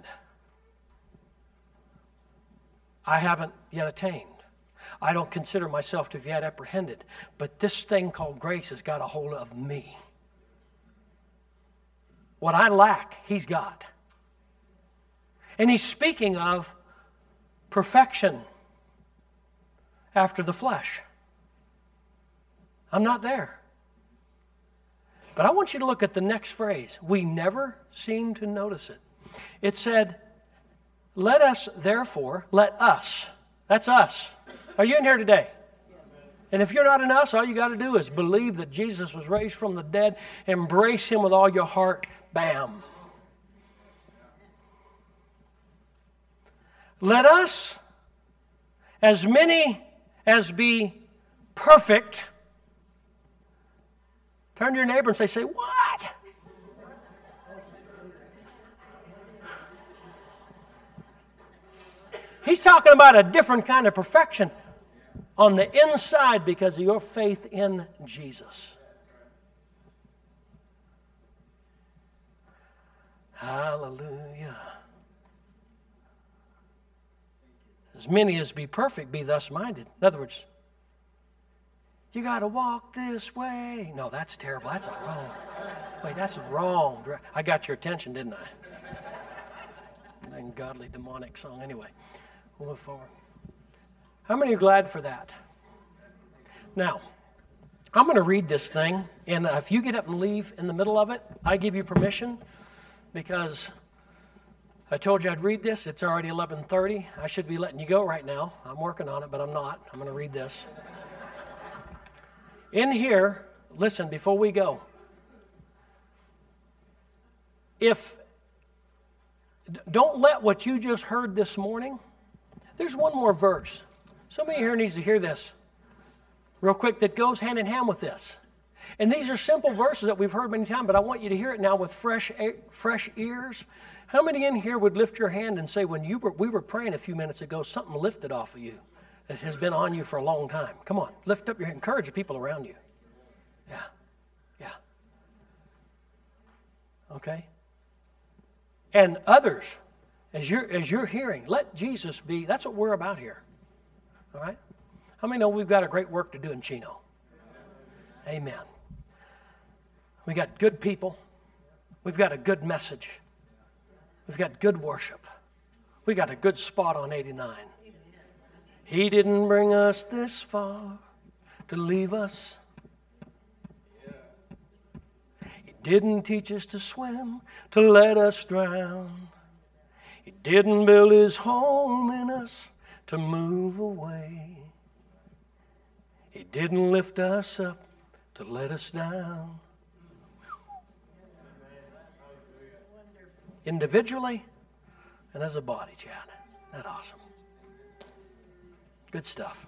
I haven't yet attained. I don't consider myself to have yet apprehended. But this thing called grace has got a hold of me. What I lack, he's got. And he's speaking of perfection after the flesh. I'm not there. But I want you to look at the next phrase. We never seem to notice it. It said, "Let us therefore," let us. That's us. Are you in here today? And if you're not in us, all you got to do is believe that Jesus was raised from the dead. Embrace him with all your heart. Bam. "Let us, as many as be perfect," turn to your neighbor and say, say, "What?" He's talking about a different kind of perfection on the inside because of your faith in Jesus. Hallelujah. "As many as be perfect, be thus minded." In other words, you got to walk this way. No, that's terrible. That's a wrong. Wait, that's wrong. I got your attention, didn't I? Ungodly, demonic song. Anyway, we'll move forward. How many are glad for that? Now, I'm going to read this thing, and if you get up and leave in the middle of it, I give you permission, because I told you I'd read this. It's already eleven thirty. I should be letting you go right now. I'm working on it, but I'm not. I'm going to read this. In here, listen, before we go. If, don't let what you just heard this morning, there's one more verse. Somebody here needs to hear this real quick that goes hand in hand with this. And these are simple verses that we've heard many times, but I want you to hear it now with fresh fresh ears. How many in here would lift your hand and say, when you were, we were praying a few minutes ago, something lifted off of you that has been on you for a long time? Come on, lift up your hand. Encourage the people around you. Yeah, yeah. Okay? And others, as you're, as you're hearing, let Jesus be, that's what we're about here. All right? How many know we've got a great work to do in Chino? Amen. We got good people. We've got a good message. We've got good worship. We got a good spot on eighty-nine. He didn't bring us this far to leave us. He didn't teach us to swim to let us drown. He didn't build his home in us to move away. He didn't lift us up to let us down. Individually and as a body, Chad. That's awesome. Good stuff.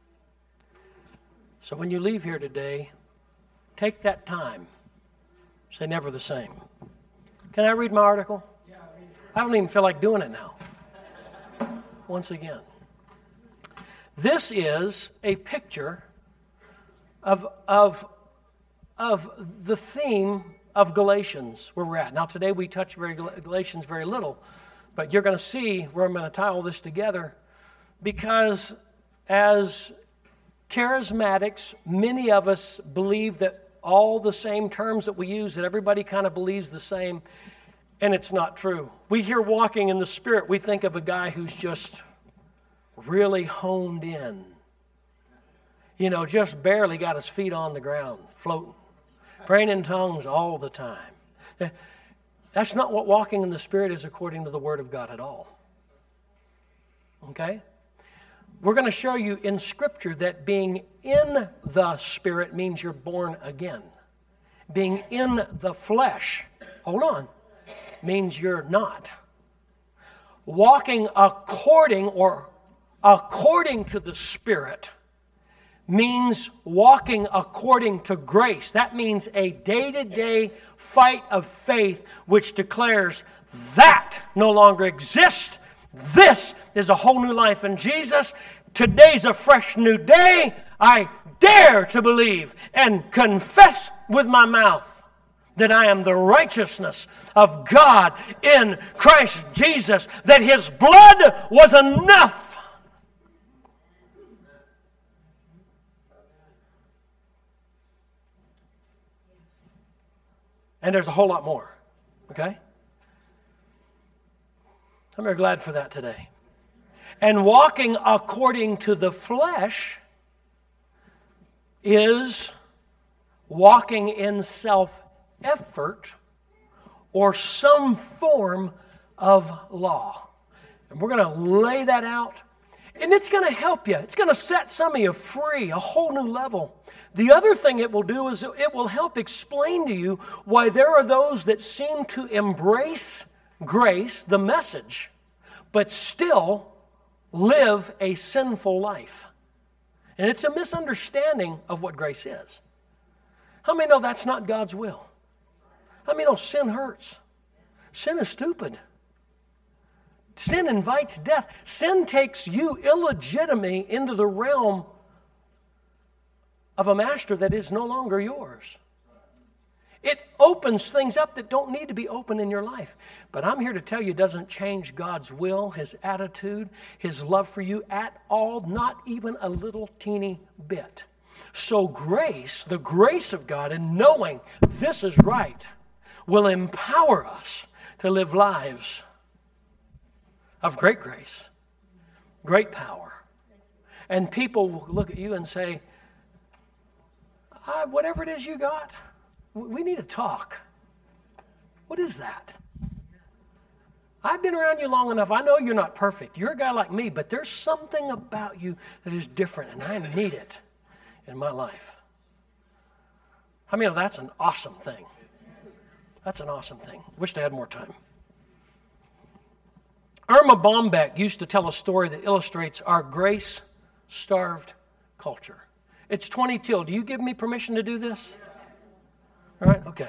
So when you leave here today, take that time. Say never the same. Can I read my article? I don't even feel like doing it now. Once again. This is a picture of, of, of the theme of Galatians, where we're at. Now today we touch very Galatians very little, but you're going to see where I'm going to tie all this together, because as charismatics, many of us believe that all the same terms that we use, that everybody kind of believes the same, and it's not true. We hear walking in the Spirit, we think of a guy who's just really honed in. You know, just barely got his feet on the ground, floating. Praying in tongues all the time. That's not what walking in the Spirit is according to the Word of God at all. Okay? We're going to show you in Scripture that being in the Spirit means you're born again. Being in the flesh, hold on, means you're not. Walking according or according to the Spirit means walking according to grace. That means a day-to-day fight of faith which declares that no longer exists. This is a whole new life in Jesus. Today's a fresh new day. I dare to believe and confess with my mouth that I am the righteousness of God in Christ Jesus, that His blood was enough. And there's a whole lot more, okay? I'm very glad for that today. And walking according to the flesh is walking in self-effort or some form of law. And we're going to lay that out. And it's going to help you. It's going to set some of you free, a whole new level. The other thing it will do is it will help explain to you why there are those that seem to embrace grace, the message, but still live a sinful life. And it's a misunderstanding of what grace is. How many know that's not God's will? How many know sin hurts? Sin is stupid. Sin invites death. Sin takes you illegitimately into the realm of a master that is no longer yours. It opens things up that don't need to be open in your life. But I'm here to tell you it doesn't change God's will, His attitude, His love for you at all, not even a little teeny bit. So grace, the grace of God, and knowing this is right, will empower us to live lives of great grace, great power. And people will look at you and say, ah, whatever it is you got, we need to talk. What is that? I've been around you long enough. I know you're not perfect. You're a guy like me, but there's something about you that is different, and I need it in my life. I mean, that's an awesome thing. That's an awesome thing. Wish I had more time. Irma Bombeck used to tell a story that illustrates our grace-starved culture. It's twenty till. Do you give me permission to do this? All right, okay.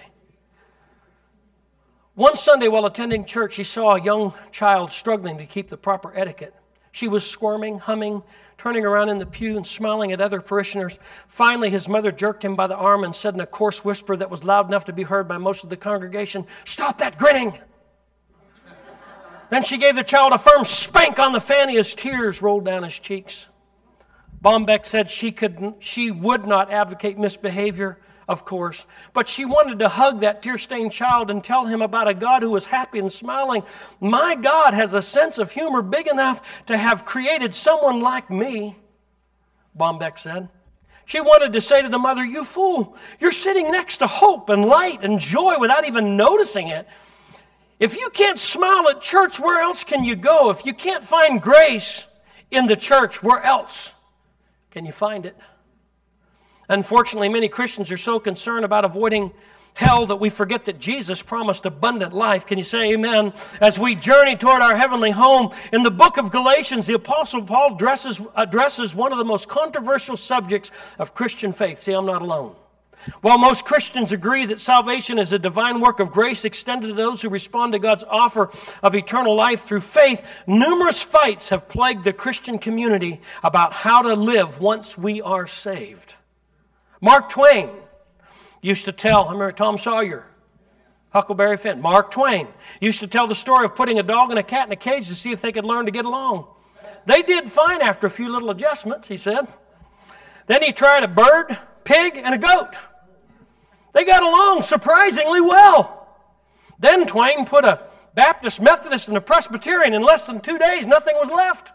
One Sunday while attending church, she saw a young child struggling to keep the proper etiquette. She was squirming, humming, turning around in the pew and smiling at other parishioners. Finally, his mother jerked him by the arm and said in a coarse whisper that was loud enough to be heard by most of the congregation, "Stop that grinning!" Then she gave the child a firm spank on the fanny as tears rolled down his cheeks. Bombeck said she could, she would not advocate misbehavior of course, but she wanted to hug that tear-stained child and tell him about a God who was happy and smiling. My God has a sense of humor big enough to have created someone like me, Bombeck said. She wanted to say to the mother, you fool, you're sitting next to hope and light and joy without even noticing it. If you can't smile at church, where else can you go? If you can't find grace in the church, where else can you find it? Unfortunately, many Christians are so concerned about avoiding hell that we forget that Jesus promised abundant life. Can you say amen? As we journey toward our heavenly home, in the book of Galatians, the Apostle Paul addresses, addresses one of the most controversial subjects of Christian faith. See, I'm not alone. While most Christians agree that salvation is a divine work of grace extended to those who respond to God's offer of eternal life through faith, numerous fights have plagued the Christian community about how to live once we are saved. Mark Twain used to tell, I remember Tom Sawyer, Huckleberry Finn, Mark Twain used to tell the story of putting a dog and a cat in a cage to see if they could learn to get along. They did fine after a few little adjustments, he said. Then he tried a bird, pig, and a goat. They got along surprisingly well. Then Twain put a Baptist, Methodist, and a Presbyterian. In less than two days, nothing was left.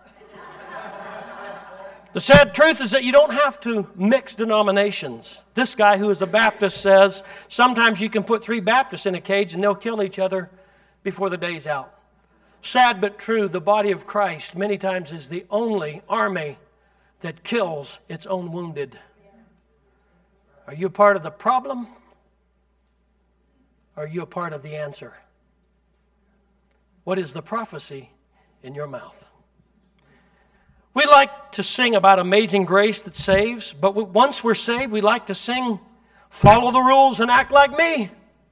The sad truth is that you don't have to mix denominations. This guy who is a Baptist says, sometimes you can put three Baptists in a cage and they'll kill each other before the day's out. Sad but true, the body of Christ many times is the only army that kills its own wounded. Are you a part of the problem? Or are you a part of the answer? What is the prophecy in your mouth? We like to sing about amazing grace that saves, but once we're saved, we like to sing, follow the rules and act like me.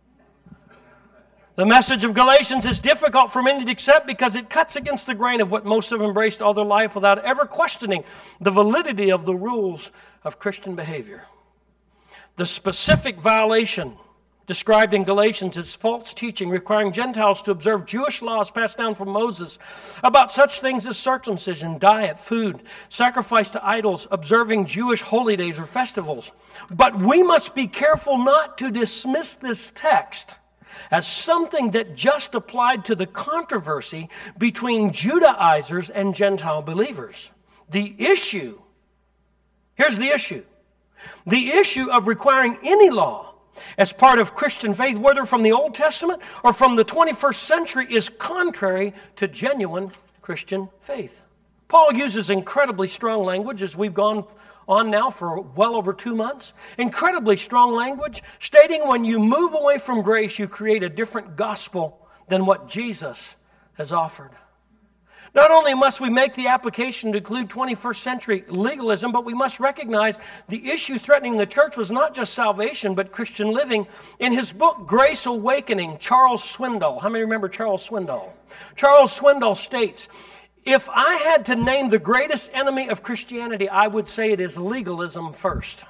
The message of Galatians is difficult for many to accept because it cuts against the grain of what most have embraced all their life without ever questioning the validity of the rules of Christian behavior. The specific violation described in Galatians is false teaching requiring Gentiles to observe Jewish laws passed down from Moses about such things as circumcision, diet, food, sacrifice to idols, observing Jewish holy days or festivals. But we must be careful not to dismiss this text as something that just applied to the controversy between Judaizers and Gentile believers. The issue, here's the issue. The issue of requiring any law as part of Christian faith, whether from the Old Testament or from the twenty-first century, is contrary to genuine Christian faith. Paul uses incredibly strong language as we've gone on now for well over two months. Incredibly strong language, stating when you move away from grace, you create a different gospel than what Jesus has offered. Not only must we make the application to include twenty-first century legalism, but we must recognize the issue threatening the church was not just salvation, but Christian living. In his book, Grace Awakening, Charles Swindoll, how many remember Charles Swindoll? Charles Swindoll states, if I had to name the greatest enemy of Christianity, I would say it is legalism first.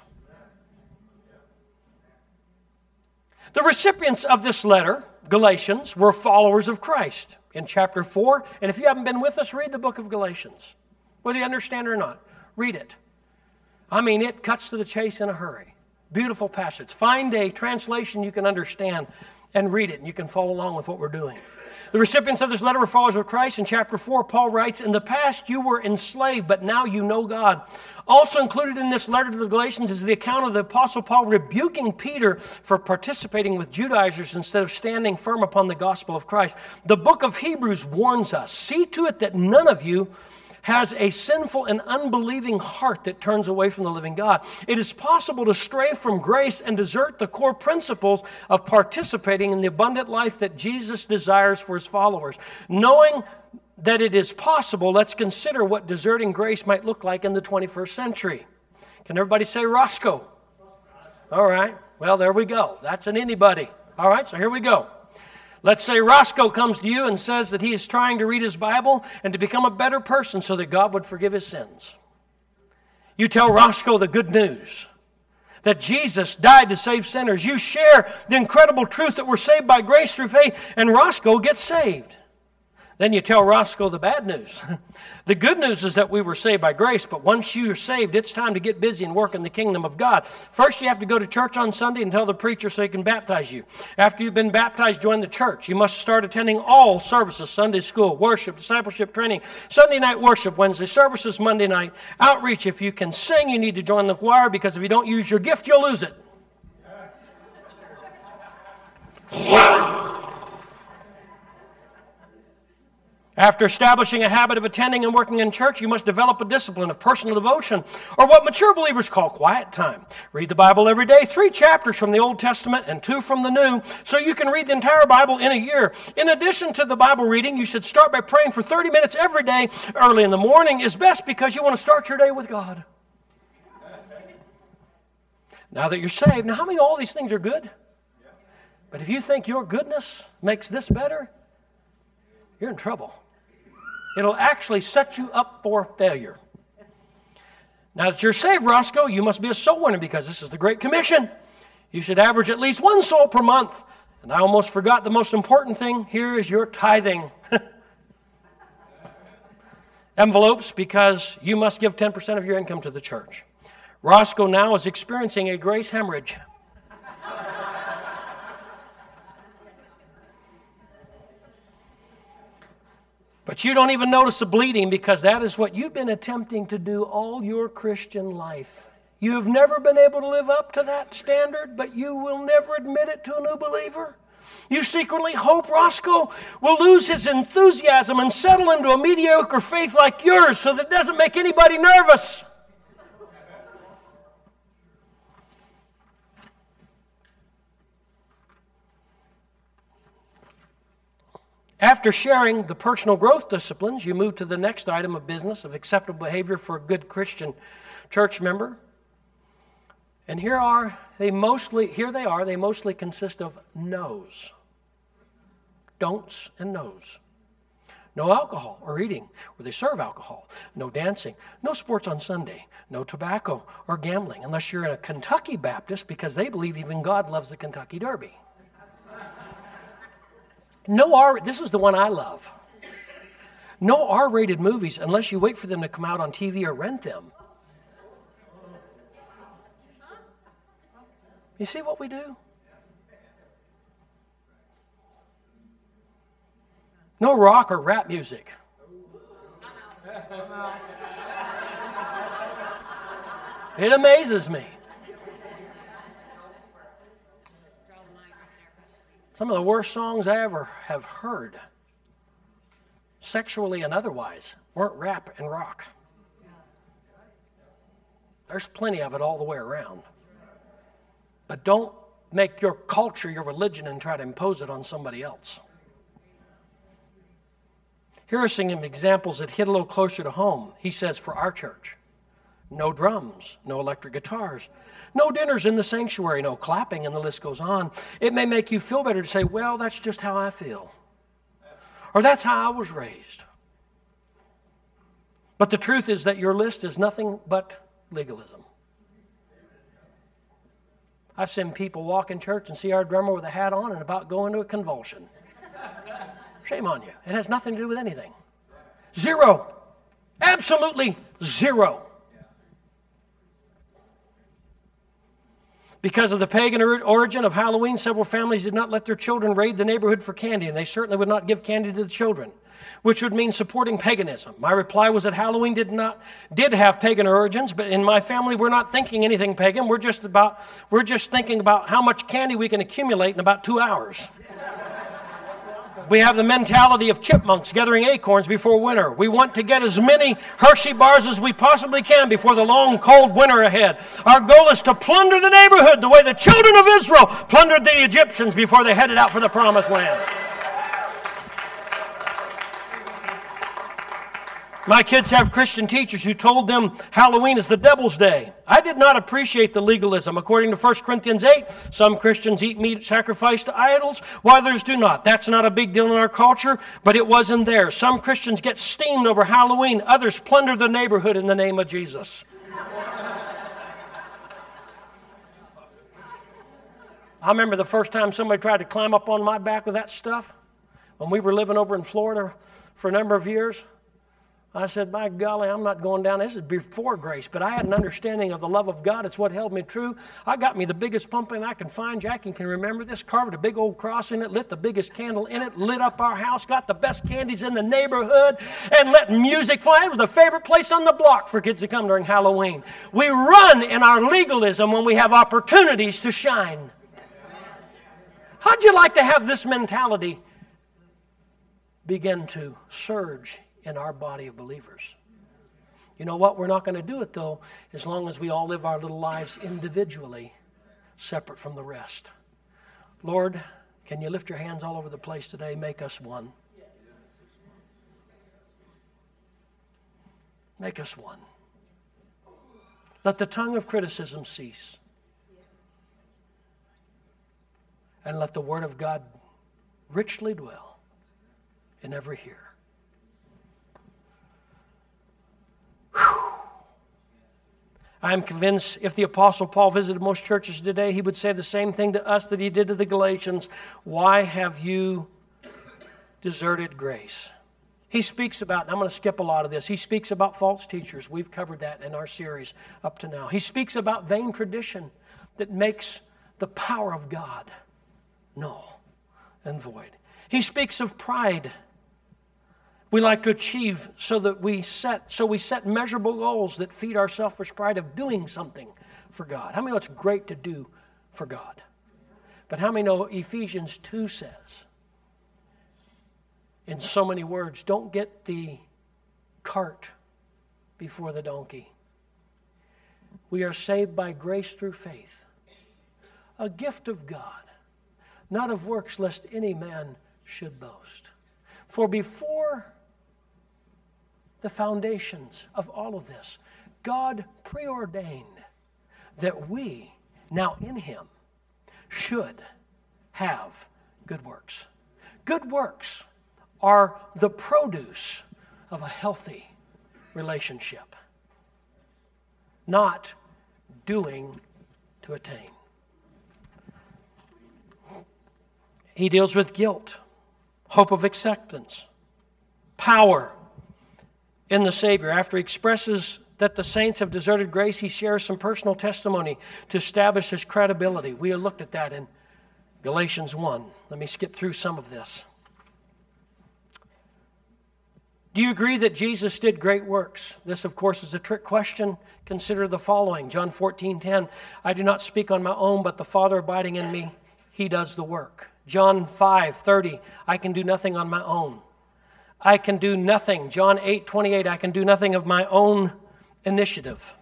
The recipients of this letter, Galatians, were followers of Christ. In chapter four, and if you haven't been with us, read the book of Galatians. Whether you understand it or not, read it. I mean, it cuts to the chase in a hurry. Beautiful passage. Find a translation you can understand and read it, and you can follow along with what we're doing. The recipients of this letter were followers of Christ. In chapter four, Paul writes, in the past you were enslaved, but now you know God. Also included in this letter to the Galatians is the account of the Apostle Paul rebuking Peter for participating with Judaizers instead of standing firm upon the gospel of Christ. The book of Hebrews warns us, see to it that none of you has a sinful and unbelieving heart that turns away from the living God. It is possible to stray from grace and desert the core principles of participating in the abundant life that Jesus desires for his followers. Knowing that it is possible, let's consider what deserting grace might look like in the twenty-first century. Can everybody say Roscoe? All right. Well, there we go. That's an anybody. All right, so here we go. Let's say Roscoe comes to you and says that he is trying to read his Bible and to become a better person so that God would forgive his sins. You tell Roscoe the good news that Jesus died to save sinners. You share the incredible truth that we're saved by grace through faith, and Roscoe gets saved. Then you tell Roscoe the bad news. The good news is that we were saved by grace, but once you're saved, it's time to get busy and work in the kingdom of God. First, you have to go to church on Sunday and tell the preacher so he can baptize you. After you've been baptized, join the church. You must start attending all services: Sunday school, worship, discipleship training, Sunday night worship, Wednesday services, Monday night outreach. If you can sing, you need to join the choir, because if you don't use your gift, you'll lose it. After establishing a habit of attending and working in church, you must develop a discipline of personal devotion, or what mature believers call quiet time. Read the Bible every day, three chapters from the Old Testament and two from the New, so you can read the entire Bible in a year. In addition to the Bible reading, you should start by praying for thirty minutes every day. Early in the morning is best because you want to start your day with God. Now that you're saved, now how many of all these things are good? But if you think your goodness makes this better, you're in trouble. It'll actually set you up for failure. Now that you're saved, Roscoe, you must be a soul winner, because this is the Great Commission. You should average at least one soul per month. And I almost forgot the most important thing here is your tithing. Envelopes, because you must give ten percent of your income to the church. Roscoe now is experiencing a grace hemorrhage. But you don't even notice the bleeding, because that is what you've been attempting to do all your Christian life. You have never been able to live up to that standard, but you will never admit it to a new believer. You secretly hope Roscoe will lose his enthusiasm and settle into a mediocre faith like yours, so that it doesn't make anybody nervous. After sharing the personal growth disciplines, you move to the next item of business of acceptable behavior for a good Christian church member. And here are they mostly here they are, they mostly consist of no's. Don'ts and no's. No alcohol or eating where they serve alcohol. No dancing. No sports on Sunday. No tobacco or gambling, unless you're in a Kentucky Baptist, because they believe even God loves the Kentucky Derby. No R, this is the one I love. No R-rated movies unless you wait for them to come out on T V or rent them. You see what we do? No rock or rap music. It amazes me. Some of the worst songs I ever have heard, sexually and otherwise, weren't rap and rock. There's plenty of it all the way around. But don't make your culture your religion and try to impose it on somebody else. Here are some examples that hit a little closer to home. He says, for our church, no drums, no electric guitars, no dinners in the sanctuary, no clapping, and the list goes on. It may make you feel better to say, well, that's just how I feel. Or that's how I was raised. But the truth is that your list is nothing but legalism. I've seen people walk in church and see our drummer with a hat on and about go into a convulsion. Shame on you. It has nothing to do with anything. Zero. Absolutely zero. Because of the pagan origin of Halloween, several families did not let their children raid the neighborhood for candy, and they certainly would not give candy to the children, which would mean supporting paganism. My reply was that Halloween did not did have pagan origins, but in my family, we're not thinking anything pagan. We're just about we're just thinking about how much candy we can accumulate in about two hours. We have the mentality of chipmunks gathering acorns before winter. We want to get as many Hershey bars as we possibly can before the long, cold winter ahead. Our goal is to plunder the neighborhood the way the children of Israel plundered the Egyptians before they headed out for the promised land. My kids have Christian teachers who told them Halloween is the devil's day. I did not appreciate the legalism. According to First Corinthians eight, some Christians eat meat sacrificed to idols, while others do not. That's not a big deal in our culture, but it was in there. Some Christians get steamed over Halloween. Others plunder the neighborhood in the name of Jesus. I remember the first time somebody tried to climb up on my back with that stuff when we were living over in Florida for a number of years. I said, by golly, I'm not going down. This is before grace, but I had an understanding of the love of God. It's what held me true. I got me the biggest pumpkin I can find. Jackie can remember this. Carved a big old cross in it, lit the biggest candle in it, lit up our house, got the best candies in the neighborhood, and let music fly. It was the favorite place on the block for kids to come during Halloween. We run in our legalism when we have opportunities to shine. How'd you like to have this mentality begin to surge in our body of believers? You know what? We're not going to do it, though, as long as we all live our little lives individually, separate from the rest. Lord, can you lift your hands all over the place today? Make us one. Make us one. Let the tongue of criticism cease. And let the word of God richly dwell in every hearer. I'm convinced if the Apostle Paul visited most churches today, he would say the same thing to us that he did to the Galatians. Why have you deserted grace? He speaks about, and I'm going to skip a lot of this, he speaks about false teachers. We've covered that in our series up to now. He speaks about vain tradition that makes the power of God null and void. He speaks of pride. We like to achieve so that we set so we set measurable goals that feed our selfish pride of doing something for God. How many know it's great to do for God? But how many know Ephesians two says, in so many words, don't get the cart before the donkey. We are saved by grace through faith, a gift of God, not of works, lest any man should boast. For before the foundations of all of this, God preordained that we, now in Him, should have good works. Good works are the produce of a healthy relationship, not doing to attain. He deals with guilt, hope of acceptance, power in the Savior. After he expresses that the saints have deserted grace, he shares some personal testimony to establish his credibility. We have looked at that in Galatians one. Let me skip through some of this. Do you agree that Jesus did great works? This, of course, is a trick question. Consider the following. John fourteen ten, I do not speak on my own, but the Father abiding in me, He does the work. John five thirty, I can do nothing on my own. I can do nothing. John eight twenty-eight, I can do nothing of my own initiative.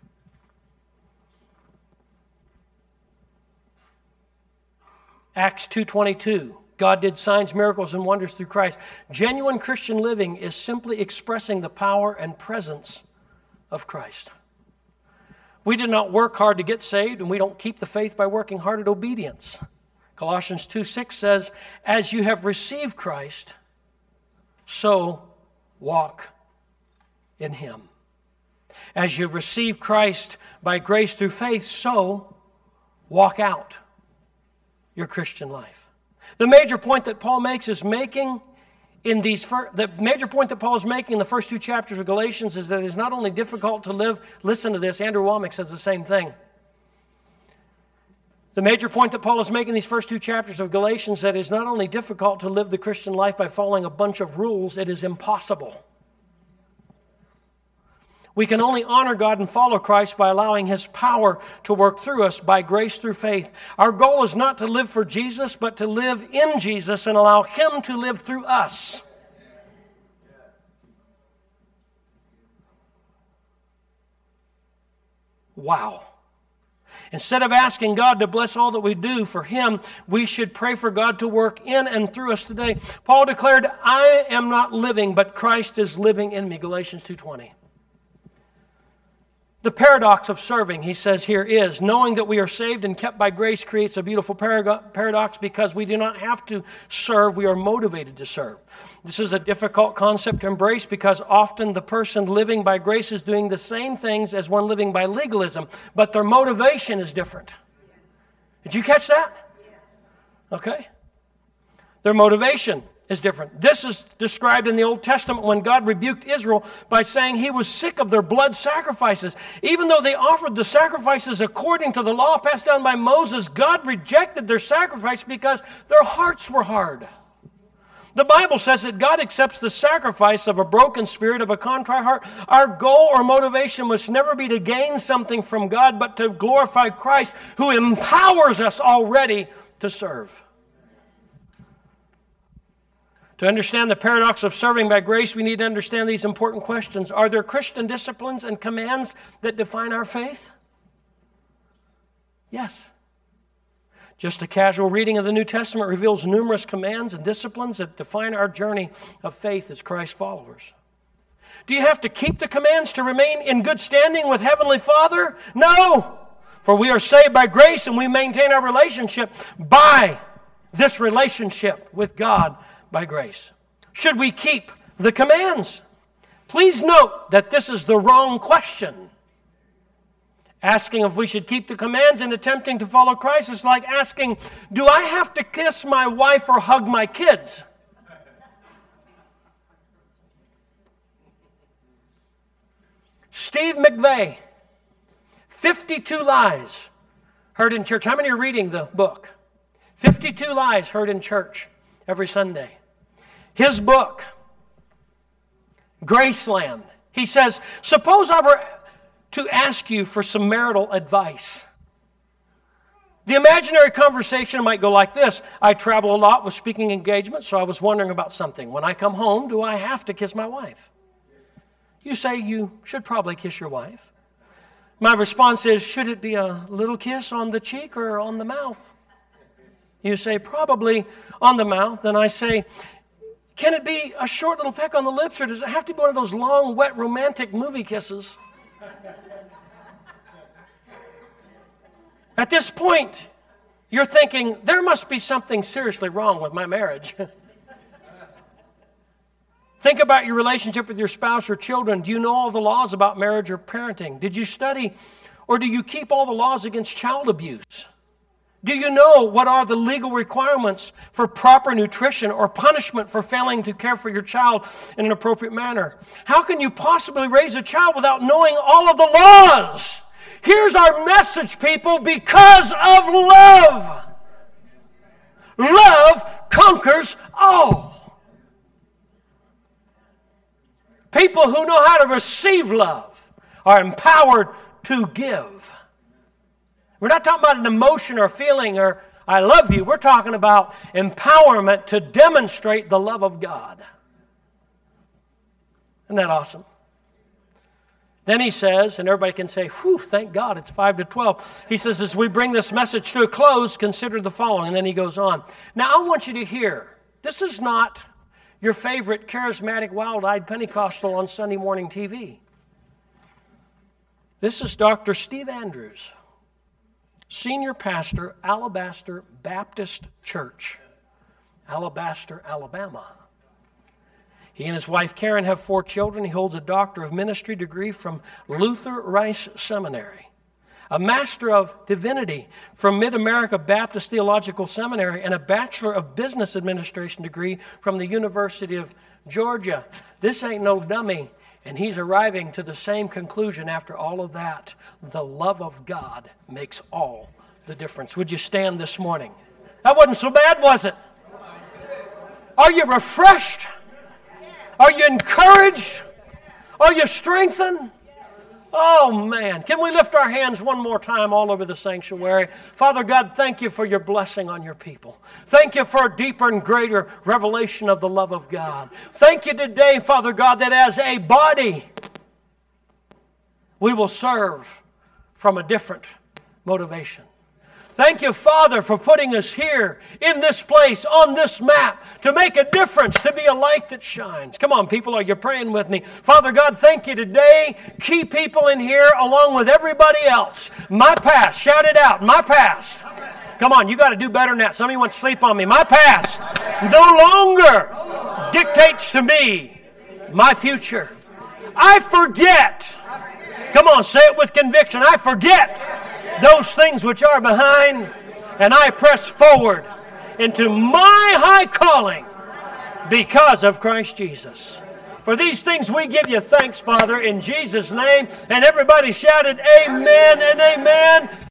Acts two twenty-two, God did signs, miracles, and wonders through Christ. Genuine Christian living is simply expressing the power and presence of Christ. We did not work hard to get saved, and we don't keep the faith by working hard at obedience. Colossians two six says, as you have received Christ, so walk in Him. As you receive Christ by grace through faith, so walk out your Christian life. The major point that Paul makes is making in these fir- the major point that Paul is making in the first two chapters of Galatians is that it is not only difficult to live. Listen to this. Andrew Womack says the same thing. The major point that Paul is making in these first two chapters of Galatians that it is not only difficult to live the Christian life by following a bunch of rules, it is impossible. We can only honor God and follow Christ by allowing His power to work through us by grace through faith. Our goal is not to live for Jesus, but to live in Jesus and allow Him to live through us. Wow. Instead of asking God to bless all that we do for Him, we should pray for God to work in and through us today. Paul declared, I am not living, but Christ is living in me, Galatians two twenty. The paradox of serving, he says here, is knowing that we are saved and kept by grace creates a beautiful paradox because we do not have to serve, we are motivated to serve. This is a difficult concept to embrace because often the person living by grace is doing the same things as one living by legalism, but their motivation is different. Did you catch that? Okay. Their motivation is different. This is described in the Old Testament when God rebuked Israel by saying he was sick of their blood sacrifices. Even though they offered the sacrifices according to the law passed down by Moses, God rejected their sacrifice because their hearts were hard. The Bible says that God accepts the sacrifice of a broken spirit, of a contrite heart. Our goal or motivation must never be to gain something from God, but to glorify Christ, who empowers us already to serve. To understand the paradox of serving by grace, we need to understand these important questions. Are there Christian disciplines and commands that define our faith? Yes. Just a casual reading of the New Testament reveals numerous commands and disciplines that define our journey of faith as Christ followers. Do you have to keep the commands to remain in good standing with Heavenly Father? No! For we are saved by grace and we maintain our relationship by this relationship with God by grace. Should we keep the commands? Please note that this is the wrong question. Asking if we should keep the commands and attempting to follow Christ is like asking, do I have to kiss my wife or hug my kids? Steve McVeigh, fifty-two lies heard in church. How many are reading the book? fifty-two lies heard in church every Sunday. His book, Graceland, he says, suppose I were to ask you for some marital advice. The imaginary conversation might go like this. I travel a lot with speaking engagements, so I was wondering about something. When I come home, do I have to kiss my wife? You say you should probably kiss your wife. My response is, should it be a little kiss on the cheek or on the mouth? You say, probably on the mouth. Then I say, can it be a short little peck on the lips, or does it have to be one of those long, wet, romantic movie kisses? At this point, you're thinking, there must be something seriously wrong with my marriage. Think about your relationship with your spouse or children. Do you know all the laws about marriage or parenting? Did you study, or do you keep all the laws against child abuse? Do you know what are the legal requirements for proper nutrition or punishment for failing to care for your child in an appropriate manner? How can you possibly raise a child without knowing all of the laws? Here's our message, people, because of love. Love conquers all. People who know how to receive love are empowered to give. We're not talking about an emotion or feeling or I love you. We're talking about empowerment to demonstrate the love of God. Isn't that awesome? Then he says, and everybody can say, whew, thank God, it's five to twelve. He says, as we bring this message to a close, consider the following. And then he goes on. Now, I want you to hear, this is not your favorite charismatic, wild-eyed Pentecostal on Sunday morning T V. This is Doctor Steve Andrews, senior pastor, Alabaster Baptist Church, Alabaster, Alabama. He and his wife Karen have four children. He holds a Doctor of Ministry degree from Luther Rice Seminary, a Master of Divinity from Mid-America Baptist Theological Seminary, and a Bachelor of Business Administration degree from the University of Georgia. This ain't no dummy, and he's arriving to the same conclusion after all of that. The love of God makes all the difference. Would you stand this morning? That wasn't so bad, was it? Are you refreshed? Are you encouraged? Are you strengthened? Oh, man. Can we lift our hands one more time all over the sanctuary? Father God, thank you for your blessing on your people. Thank you for a deeper and greater revelation of the love of God. Thank you today, Father God, that as a body, we will serve from a different motivation. Thank you, Father, for putting us here in this place, on this map, to make a difference, to be a light that shines. Come on, people, are you praying with me? Father God, thank you today. Key people in here along with everybody else. My past, shout it out, my past. Come on, you got to do better than that. Some of you want to sleep on me. My past no longer dictates to me my future. I forget. Come on, say it with conviction. I forget those things which are behind, and I press forward into my high calling. because of Christ Jesus. For these things we give you thanks, Father, in Jesus' name. And everybody shouted amen and amen.